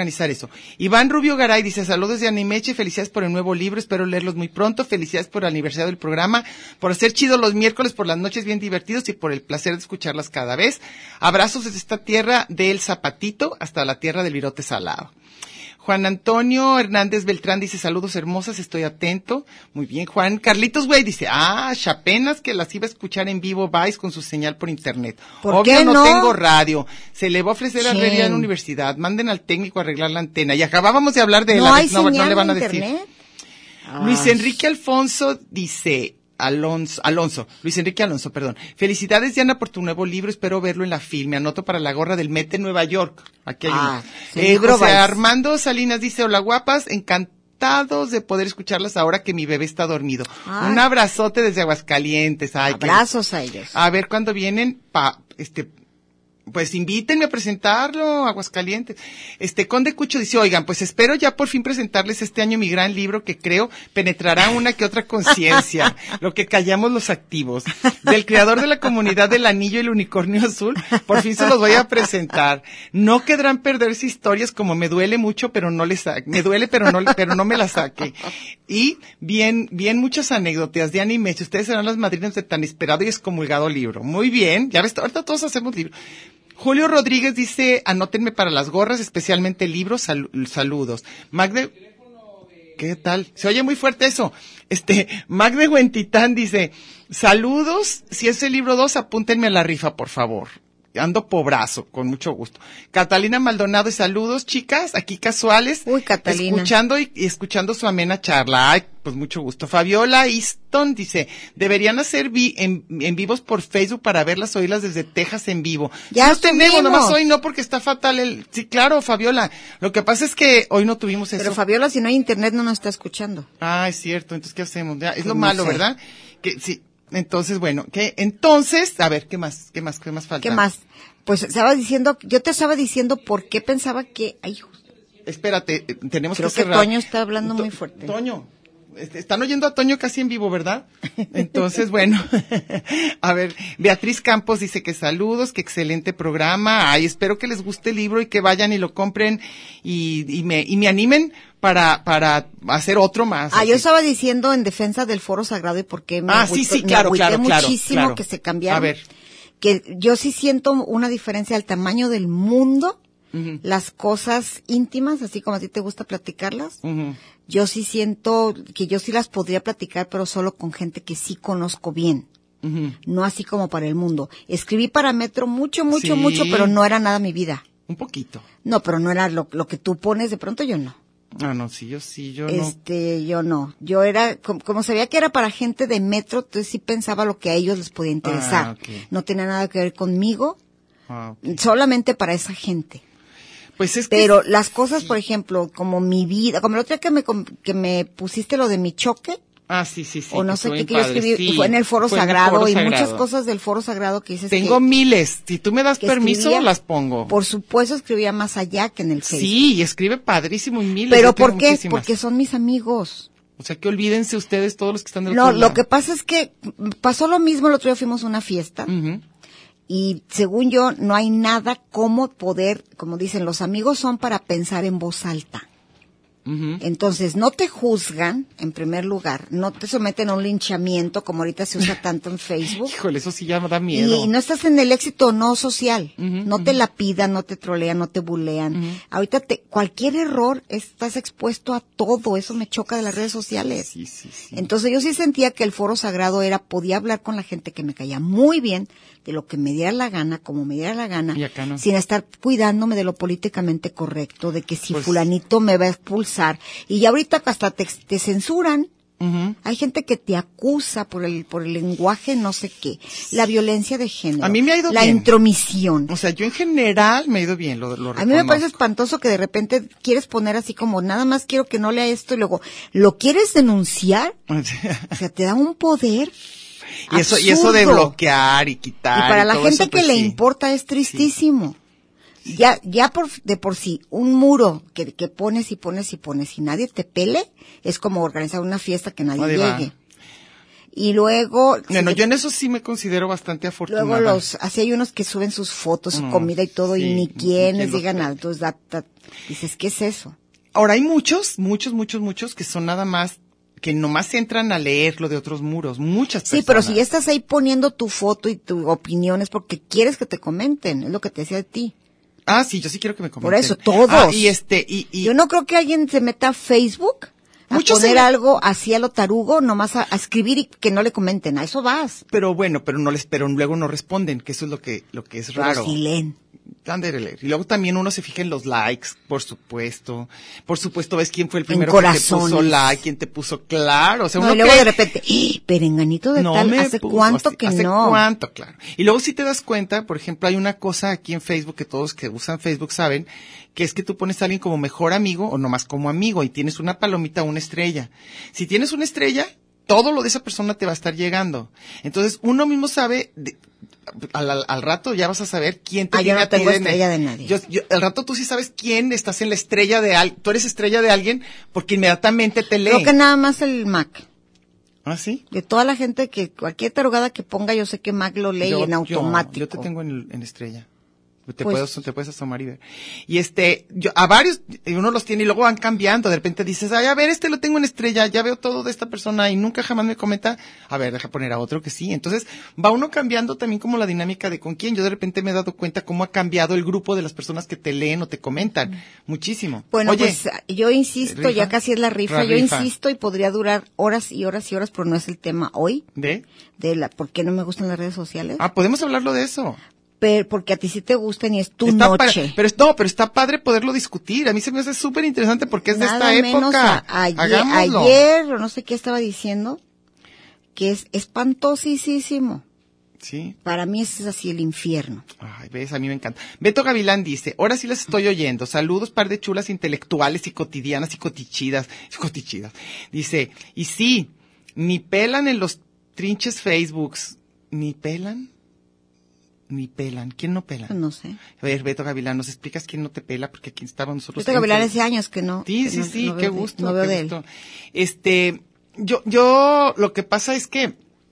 Speaker 3: gusto. Iván Rubio Garay dice, saludos de Animeche, felicidades por el nuevo libro, espero leerlos muy pronto, felicidades por el aniversario del programa, por hacer chido los miércoles, por las noches bien divertidos y por el placer de escucharlas cada vez. Abrazos desde esta tierra del Zapatito hasta la tierra del Virote Salado. Juan Antonio Hernández Beltrán dice, saludos hermosas, estoy atento. Muy bien, Juan. Carlitos Güey dice, ah, apenas que las iba a escuchar en vivo, Vice, con su señal por internet.
Speaker 2: ¿Por
Speaker 3: Obvio
Speaker 2: qué
Speaker 3: no,
Speaker 2: no
Speaker 3: tengo radio. Se le va a ofrecer
Speaker 2: Sí.
Speaker 3: a Rería en la universidad. Manden al técnico a arreglar la antena. Y acabábamos de hablar de
Speaker 2: No
Speaker 3: la...
Speaker 2: hay
Speaker 3: no,
Speaker 2: señal
Speaker 3: no le van a
Speaker 2: de
Speaker 3: decir.
Speaker 2: internet.
Speaker 3: Luis
Speaker 2: Ay.
Speaker 3: Enrique Alfonso dice, Alonso, Alonso, Luis Enrique Alonso, perdón. Felicidades, Diana, por tu nuevo libro, espero verlo en la film. Me anoto para la gorra del Met en Nueva York. Aquí hay
Speaker 2: Ah,
Speaker 3: uno.
Speaker 2: sí,
Speaker 3: Eh,
Speaker 2: libro
Speaker 3: José
Speaker 2: Vice.
Speaker 3: Armando Salinas dice, hola guapas, encantados de poder escucharlas ahora que mi bebé está dormido.
Speaker 2: Ay.
Speaker 3: Un abrazote desde Aguascalientes. Ay, qué-
Speaker 2: Abrazos a ellos.
Speaker 3: A ver cuándo vienen, pa, este, pues invítenme a presentarlo, Aguascalientes. Este, Conde Cucho dice, oigan, pues espero ya por fin presentarles este año mi gran libro que creo penetrará una que otra conciencia, lo que callamos los activos. Del creador de la comunidad del Anillo y el Unicornio Azul, por fin se los voy a presentar. No quedarán perderse historias como me duele mucho, pero no les saque, me duele, pero no, pero no me la saque. Y bien, bien muchas anécdotas de anime. Ustedes serán las madrinas de tan esperado y excomulgado libro. Muy bien, ya ves, ahorita todos hacemos libros. Julio Rodríguez dice, anótenme para las gorras, especialmente libros, sal- saludos. Magde, ¿qué tal? Se oye muy fuerte eso. Este, Magde Huentitán dice, saludos, si es el libro dos, apúntenme a la rifa, por favor. Ando pobrazo, con mucho gusto. Catalina Maldonado, saludos, chicas, aquí casuales.
Speaker 2: Uy, Catalina.
Speaker 3: Escuchando y, y escuchando su amena charla. Ay, pues mucho gusto. Fabiola Easton dice, deberían hacer vi en, en vivos por Facebook para verlas, oírlas desde Texas en vivo.
Speaker 2: Ya
Speaker 3: Sí los tenemos,
Speaker 2: estuvimos.
Speaker 3: nomás hoy no porque está fatal el... Sí, claro, Fabiola. Lo que pasa es que hoy no tuvimos eso.
Speaker 2: Pero Fabiola, si no hay internet, no nos está escuchando.
Speaker 3: Ah, es cierto. Entonces, ¿qué hacemos? Ya, es
Speaker 2: Pues
Speaker 3: lo
Speaker 2: no
Speaker 3: malo,
Speaker 2: sé.
Speaker 3: ¿verdad? Que sí. Entonces, bueno, que entonces, a ver, ¿qué más? ¿Qué más? ¿Qué más falta?
Speaker 2: ¿Qué más? Pues estaba diciendo, yo te estaba diciendo por qué pensaba que, ay, hijo,
Speaker 3: Espérate, eh, tenemos
Speaker 2: creo
Speaker 3: que
Speaker 2: que
Speaker 3: cerrar.
Speaker 2: Toño está hablando
Speaker 3: To-
Speaker 2: muy fuerte.
Speaker 3: Toño, este, están oyendo a Toño casi en vivo, ¿verdad? Entonces, bueno, a ver, Beatriz Campos dice que saludos, que excelente programa. Ay, espero que les guste el libro y que vayan y lo compren y, y me, y me animen para, para hacer otro más.
Speaker 2: Ah,
Speaker 3: así.
Speaker 2: yo estaba diciendo en defensa del Foro Sagrado y por qué me
Speaker 3: Ah, sí,
Speaker 2: agüitó-
Speaker 3: sí,
Speaker 2: me
Speaker 3: claro,
Speaker 2: agüité
Speaker 3: claro, claro,
Speaker 2: muchísimo
Speaker 3: claro.
Speaker 2: que se cambiaron.
Speaker 3: A ver.
Speaker 2: Que yo sí siento una diferencia al tamaño del mundo,
Speaker 3: Ujú.
Speaker 2: las cosas íntimas, así como a ti te gusta platicarlas.
Speaker 3: Ujú.
Speaker 2: Yo sí siento que yo sí las podría platicar, pero solo con gente que sí conozco bien.
Speaker 3: Ujú.
Speaker 2: No así como para el mundo. Escribí para Metro mucho, mucho,
Speaker 3: Sí.
Speaker 2: mucho, pero no era nada mi vida.
Speaker 3: Un poquito.
Speaker 2: No, pero no era lo, lo que tú pones, de pronto yo no.
Speaker 3: Ah, no, sí, yo sí, yo no.
Speaker 2: Este, yo no. Yo era, como, como sabía que era para gente de Metro, entonces sí pensaba lo que a ellos les podía interesar.
Speaker 3: Ah, ok.
Speaker 2: No tenía nada que ver conmigo,
Speaker 3: Ah, ok.
Speaker 2: solamente para esa gente.
Speaker 3: Pues es que...
Speaker 2: Pero las cosas, por ejemplo, como mi vida, como el otro día que me, com- que me pusiste lo de mi choque,
Speaker 3: Ah, sí, sí, sí.
Speaker 2: o no
Speaker 3: que
Speaker 2: sé
Speaker 3: estuvo
Speaker 2: qué,
Speaker 3: bien
Speaker 2: que yo
Speaker 3: padre,
Speaker 2: escribí,
Speaker 3: sí.
Speaker 2: y fue en el Foro
Speaker 3: Fue en el
Speaker 2: Sagrado
Speaker 3: Foro
Speaker 2: y
Speaker 3: Sagrado.
Speaker 2: muchas cosas del Foro Sagrado que dices
Speaker 3: Tengo
Speaker 2: que,
Speaker 3: miles. Si tú me das
Speaker 2: que
Speaker 3: permiso,
Speaker 2: escribía-
Speaker 3: las pongo.
Speaker 2: Por supuesto escribía más allá que en el Facebook.
Speaker 3: Sí, y escribe padrísimo y miles.
Speaker 2: Pero
Speaker 3: yo tengo
Speaker 2: ¿por qué?
Speaker 3: muchísimas.
Speaker 2: Porque son mis amigos.
Speaker 3: O sea, que olvídense ustedes todos los que están del
Speaker 2: No,
Speaker 3: otro
Speaker 2: lo
Speaker 3: lado.
Speaker 2: que pasa es que pasó lo mismo, el otro día fuimos a una fiesta
Speaker 3: Ujú.
Speaker 2: y según yo no hay nada como poder, como dicen, los amigos son para pensar en voz alta.
Speaker 3: Ujú.
Speaker 2: Entonces no te juzgan, en primer lugar, no te someten a un linchamiento como ahorita se usa tanto en Facebook.
Speaker 3: Híjole, eso sí ya me da miedo.
Speaker 2: Y no estás en el éxito no social,
Speaker 3: Ujú,
Speaker 2: no te
Speaker 3: ujú.
Speaker 2: lapidan, no te trolean, no te bulean.
Speaker 3: Ujú.
Speaker 2: Ahorita te, cualquier error estás expuesto a todo, eso me choca de las redes sociales.
Speaker 3: Sí, sí, sí.
Speaker 2: Entonces yo sí sentía que el Foro Sagrado era, podía hablar con la gente que me caía muy bien, de lo que me diera la gana, como me diera la gana,
Speaker 3: Y acá no.
Speaker 2: sin estar cuidándome de lo políticamente correcto, de que si
Speaker 3: Pues-
Speaker 2: fulanito me va a expulsar. Y ya ahorita hasta te, te censuran.
Speaker 3: Ujú.
Speaker 2: Hay gente que te acusa por el por el lenguaje, no sé qué, la violencia de género,
Speaker 3: A mí me ha ido
Speaker 2: la
Speaker 3: bien.
Speaker 2: intromisión.
Speaker 3: O sea, yo en general me he ido bien, lo, lo
Speaker 2: A mí me parece
Speaker 3: reconozco.
Speaker 2: espantoso que de repente quieres poner así como, nada más quiero que no lea esto y luego, ¿lo quieres denunciar? O sea, te da un poder
Speaker 3: y eso y eso de
Speaker 2: absurdo.
Speaker 3: bloquear y quitar.
Speaker 2: Y para
Speaker 3: y
Speaker 2: la
Speaker 3: todo
Speaker 2: gente
Speaker 3: eso,
Speaker 2: que
Speaker 3: pues
Speaker 2: le
Speaker 3: sí.
Speaker 2: importa es tristísimo. Ya, ya por, de por sí, un muro que, que pones y pones y pones y nadie te pele, es como organizar una fiesta que nadie
Speaker 3: Nadie va.
Speaker 2: llegue. Y luego...
Speaker 3: Bueno,
Speaker 2: sí,
Speaker 3: yo en eso sí me considero bastante afortunada.
Speaker 2: luego los, así hay unos que suben sus fotos, su
Speaker 3: Mm,
Speaker 2: comida y todo,
Speaker 3: sí,
Speaker 2: y ni
Speaker 3: ni
Speaker 2: quienes
Speaker 3: quién los
Speaker 2: digan
Speaker 3: ve.
Speaker 2: nada. Entonces, da- da- dices, ¿qué es eso?
Speaker 3: Ahora hay muchos, muchos, muchos, muchos que son nada más, que nomás entran a leer lo de otros muros. Muchas
Speaker 2: Sí,
Speaker 3: personas.
Speaker 2: pero si ya estás ahí poniendo tu foto y tu opinión es porque quieres que te comenten, es lo que te decía de ti.
Speaker 3: Ah, sí, yo sí quiero que me comenten.
Speaker 2: Por eso, todos.
Speaker 3: Ah, y este, y, y
Speaker 2: Yo no creo que alguien se meta a Facebook a
Speaker 3: Muchos
Speaker 2: poner
Speaker 3: se met-
Speaker 2: algo así a lo tarugo, nomás a, a escribir y que no le comenten. A eso vas.
Speaker 3: pero bueno, pero no les, pero luego no responden, que eso es lo que, lo que es
Speaker 2: Pero
Speaker 3: raro.
Speaker 2: sí leen.
Speaker 3: Han de leer. Y luego también uno se fija en los likes, por supuesto. Por supuesto, ves quién fue el
Speaker 2: En
Speaker 3: primero que te
Speaker 2: corazones.
Speaker 3: puso like, quién te puso claro. O sea,
Speaker 2: No,
Speaker 3: uno
Speaker 2: y luego
Speaker 3: cree-
Speaker 2: de repente, ¡eh! Perenganito de tal,
Speaker 3: me
Speaker 2: ¿hace
Speaker 3: puso
Speaker 2: cuánto
Speaker 3: así,
Speaker 2: que
Speaker 3: ¿hace
Speaker 2: no?
Speaker 3: cuánto? Claro. Y luego si te das cuenta, por ejemplo, hay una cosa aquí en Facebook que todos que usan Facebook saben, que es que tú pones a alguien como mejor amigo o nomás como amigo y tienes una palomita o una estrella. Si tienes una estrella, todo lo de esa persona te va a estar llegando. Entonces, uno mismo sabe, de- al, al, al rato ya vas a saber quién te
Speaker 2: Ah, yo
Speaker 3: tiene
Speaker 2: no
Speaker 3: a ti
Speaker 2: tengo
Speaker 3: de-
Speaker 2: estrella de nadie.
Speaker 3: Yo, yo- al rato tú sí sabes quién estás en la estrella de alguien. Tú eres estrella de alguien porque inmediatamente te lee.
Speaker 2: Creo que nada más el Mac.
Speaker 3: ¿Ah, sí?
Speaker 2: De toda la gente que, cualquier tarugada que ponga, yo sé que Mac lo lee
Speaker 3: Yo-
Speaker 2: en
Speaker 3: yo-
Speaker 2: automático.
Speaker 3: Yo, te tengo en, en estrella. Te,
Speaker 2: Pues-
Speaker 3: puedes, te puedes asomar y ver. Y este, yo, a varios, y uno los tiene y luego van cambiando. De repente dices, ay, a ver, este lo tengo en estrella, ya veo todo de esta persona y nunca jamás me comenta. A ver, deja poner a otro que sí. Entonces, va uno cambiando también como la dinámica de con quién. Yo de repente me he dado cuenta cómo ha cambiado el grupo de las personas que te leen o te comentan. Muchísimo.
Speaker 2: Bueno,
Speaker 3: Oye,
Speaker 2: pues yo insisto,
Speaker 3: ¿rifa?
Speaker 2: ya casi es la rifa,
Speaker 3: La
Speaker 2: yo
Speaker 3: rifa.
Speaker 2: insisto y podría durar horas y horas y horas, pero no es el tema hoy,
Speaker 3: ¿de?
Speaker 2: de la, ¿por qué no me gustan las redes sociales?
Speaker 3: Ah, podemos hablarlo de eso.
Speaker 2: Pero, porque a ti sí te gustan y es tu
Speaker 3: Está
Speaker 2: noche.
Speaker 3: padre, pero es- no, pero está padre poderlo discutir. A mí se me hace súper interesante porque es de
Speaker 2: Nada
Speaker 3: esta
Speaker 2: menos
Speaker 3: época.
Speaker 2: a- ayer,
Speaker 3: Hagámoslo.
Speaker 2: ayer, o no sé qué estaba diciendo, que es espantosísimo.
Speaker 3: Sí.
Speaker 2: Para mí ese es así el infierno.
Speaker 3: Ay, ves, a mí me encanta. Beto Gavilán dice, ahora sí las estoy oyendo. Saludos, par de chulas intelectuales y cotidianas y cotichidas. Cotichidas. Dice, y sí, ni pelan en los trinches Facebooks. ¿Ni pelan? Ni pelan. ¿Quién no pela?
Speaker 2: No sé.
Speaker 3: A ver, Beto Gavilán, ¿nos explicas quién no te pela? Porque aquí estábamos nosotros.
Speaker 2: Yo tengo que hablar
Speaker 3: en-
Speaker 2: hace años que no.
Speaker 3: Sí,
Speaker 2: que
Speaker 3: sí,
Speaker 2: no-
Speaker 3: sí,
Speaker 2: no
Speaker 3: qué
Speaker 2: veo de-
Speaker 3: gusto.
Speaker 2: No veo
Speaker 3: qué
Speaker 2: de él.
Speaker 3: gusto. Este, yo, yo, lo que pasa es que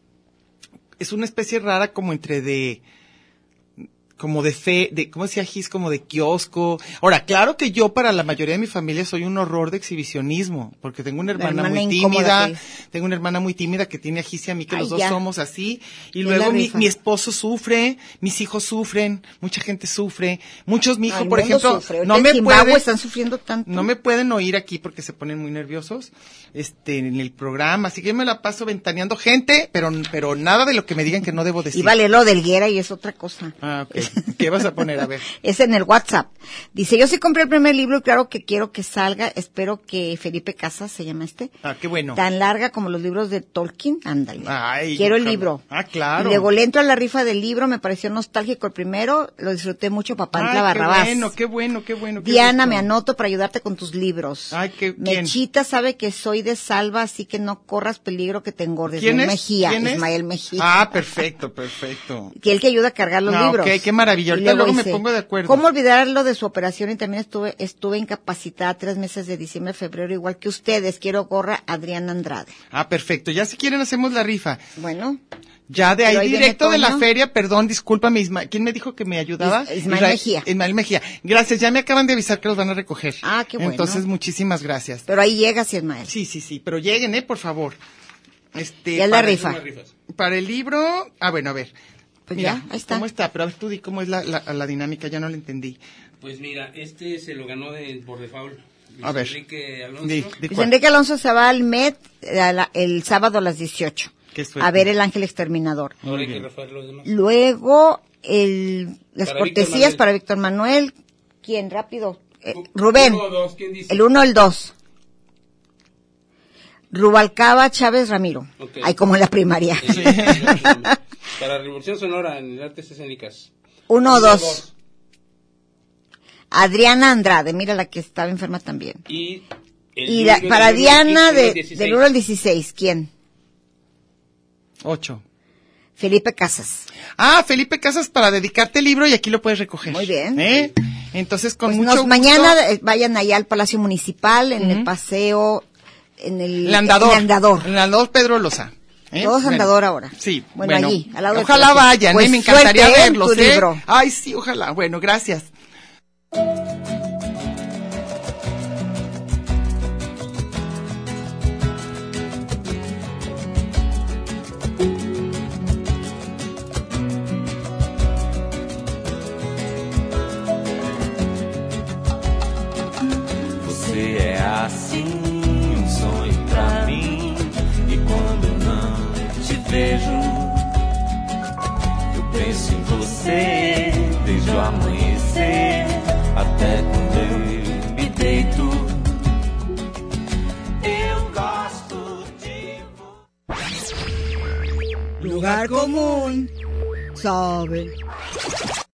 Speaker 3: es una especie rara como entre de, como de fe, de, ¿cómo decía Gis? Como de kiosco. Ahora, claro que yo para la mayoría de mi familia soy un horror de exhibicionismo, porque tengo una
Speaker 2: La
Speaker 3: hermana,
Speaker 2: hermana
Speaker 3: muy
Speaker 2: incómoda
Speaker 3: tímida,
Speaker 2: que es.
Speaker 3: tengo una hermana muy tímida que tiene a Gis y a mí, que
Speaker 2: Ay,
Speaker 3: los dos
Speaker 2: ya.
Speaker 3: somos así, y
Speaker 2: Es
Speaker 3: luego
Speaker 2: la
Speaker 3: mi,
Speaker 2: rifa.
Speaker 3: mi esposo sufre, mis hijos sufren, mucha gente sufre, muchos, mi hijo,
Speaker 2: Ay, el
Speaker 3: por
Speaker 2: mundo
Speaker 3: ejemplo,
Speaker 2: sufre. Ahorita
Speaker 3: no
Speaker 2: en
Speaker 3: me
Speaker 2: Zimbabue
Speaker 3: puede,
Speaker 2: están sufriendo tanto.
Speaker 3: no me pueden oír aquí porque se ponen muy nerviosos, este, en el programa, así que yo me la paso ventaneando gente, pero, pero nada de lo que me digan que no debo decir.
Speaker 2: Y vale lo del Guerra y es otra cosa.
Speaker 3: Ah, ok. ¿Qué vas a poner? A ver.
Speaker 2: Es en el WhatsApp. Dice, yo sí compré el primer libro y claro que quiero que salga. Espero que Felipe Casas, se llama este.
Speaker 3: Ah, qué bueno.
Speaker 2: Tan larga como los libros de Tolkien. Ándale.
Speaker 3: Ay,
Speaker 2: quiero el
Speaker 3: ojalá.
Speaker 2: libro.
Speaker 3: Ah, claro.
Speaker 2: Y luego le entro a la rifa del libro. Me pareció nostálgico el primero. Lo disfruté mucho, Papantla
Speaker 3: Ay, qué
Speaker 2: Barrabás.
Speaker 3: bueno, qué bueno, qué bueno. qué
Speaker 2: Diana,
Speaker 3: gusto.
Speaker 2: me anoto para ayudarte con tus libros.
Speaker 3: Ay, qué- ¿quién?
Speaker 2: Mechita sabe que soy de Salva, así que no corras peligro que te engordes.
Speaker 3: ¿Quién
Speaker 2: Ismael
Speaker 3: es?
Speaker 2: Mejía.
Speaker 3: ¿Quién es?
Speaker 2: Ismael Mejía.
Speaker 3: Ah, perfecto, perfecto.
Speaker 2: Que él que ayuda a cargar los
Speaker 3: Ah,
Speaker 2: libros.
Speaker 3: ok, qué maravilla.
Speaker 2: Y
Speaker 3: Ahorita luego me pongo de acuerdo.
Speaker 2: ¿Cómo olvidarlo de su operación? Y también estuve estuve incapacitada tres meses de diciembre a febrero, igual que ustedes. Quiero gorra Adriana Andrade.
Speaker 3: Ah, perfecto. Ya si quieren hacemos la rifa.
Speaker 2: Bueno,
Speaker 3: Ya de
Speaker 2: Pero
Speaker 3: ahí
Speaker 2: ahí
Speaker 3: directo
Speaker 2: viene
Speaker 3: de la
Speaker 2: Toño.
Speaker 3: feria, perdón, discúlpame, Isma. ¿Quién me dijo que me ayudaba?
Speaker 2: Is- Ismael
Speaker 3: Israel-
Speaker 2: Mejía.
Speaker 3: Ismael Mejía. Gracias, ya me acaban de avisar que los van a recoger.
Speaker 2: Ah, qué bueno.
Speaker 3: Entonces, muchísimas gracias.
Speaker 2: pero ahí llega Ismael.
Speaker 3: Sí, sí, sí, pero lleguen, eh, por favor. Este,
Speaker 2: Ya es la
Speaker 3: para-
Speaker 2: rifa.
Speaker 3: Para el libro, ah, bueno, a ver.
Speaker 2: Pues
Speaker 3: Mira,
Speaker 2: ya, ahí está.
Speaker 3: ¿cómo está? Pero a ver, tú di cómo es la, la, la dinámica, ya no la entendí.
Speaker 7: Pues mira, este se lo ganó de, por default. Luis
Speaker 3: A ver.
Speaker 7: Enrique Alonso.
Speaker 3: Di, di
Speaker 2: Luis
Speaker 3: cuál.
Speaker 2: Enrique Alonso se va al M E T a la- el sábado a las dieciocho.
Speaker 3: Qué suerte.
Speaker 2: A ver el Ángel Exterminador.
Speaker 7: Ahora hay que rifar los demás.
Speaker 2: Luego, el, las
Speaker 7: Para Víctor
Speaker 2: cortesías
Speaker 7: Manuel.
Speaker 2: para Víctor Manuel. ¿Quién? Rápido. Eh, Rubén.
Speaker 7: Uno o dos, ¿quién dice?
Speaker 2: El uno o el dos. Rubalcaba Chávez Ramiro.
Speaker 7: Ok.
Speaker 2: Ay, como en la primaria.
Speaker 7: Sí. Para Revolución Sonora en Artes Escénicas.
Speaker 2: Uno o
Speaker 7: Uno,
Speaker 2: dos. Adriana Andrade, mira la que estaba enferma también.
Speaker 7: Y, el
Speaker 2: Y la-
Speaker 7: libro
Speaker 2: para
Speaker 7: del uno
Speaker 2: Diana,
Speaker 7: al
Speaker 2: de,
Speaker 7: dieciséis.
Speaker 2: del uno al dieciséis, ¿quién?
Speaker 3: Ocho.
Speaker 2: Felipe Casas.
Speaker 3: Ah, Felipe Casas para dedicarte el libro y aquí lo puedes recoger.
Speaker 2: Muy bien.
Speaker 3: ¿Eh? Entonces, con
Speaker 2: Pues
Speaker 3: mucho
Speaker 2: nos-
Speaker 3: gusto.
Speaker 2: mañana eh, vayan allá al Palacio Municipal, en el
Speaker 3: Ujú.
Speaker 2: paseo, en el,
Speaker 3: El andador.
Speaker 2: el andador.
Speaker 3: El andador Pedro Loza. ¿eh?
Speaker 2: Todos
Speaker 3: Bueno,
Speaker 2: Andador ahora.
Speaker 3: Sí.
Speaker 2: Bueno, allí, al lado del
Speaker 3: Ojalá
Speaker 2: clásico.
Speaker 3: vayan,
Speaker 2: Pues
Speaker 3: ¿eh? Me encantaría
Speaker 2: suerte en
Speaker 3: verlos,
Speaker 2: tu
Speaker 3: ¿eh?
Speaker 2: libro.
Speaker 3: Ay, sí, ojalá. Bueno, gracias.
Speaker 8: Você é assim, um sonho pra mim. E quando não te vejo, eu penso em você desde o amanhecer até quando eu me deito. Eu gosto de você.
Speaker 2: Lugar común, saben.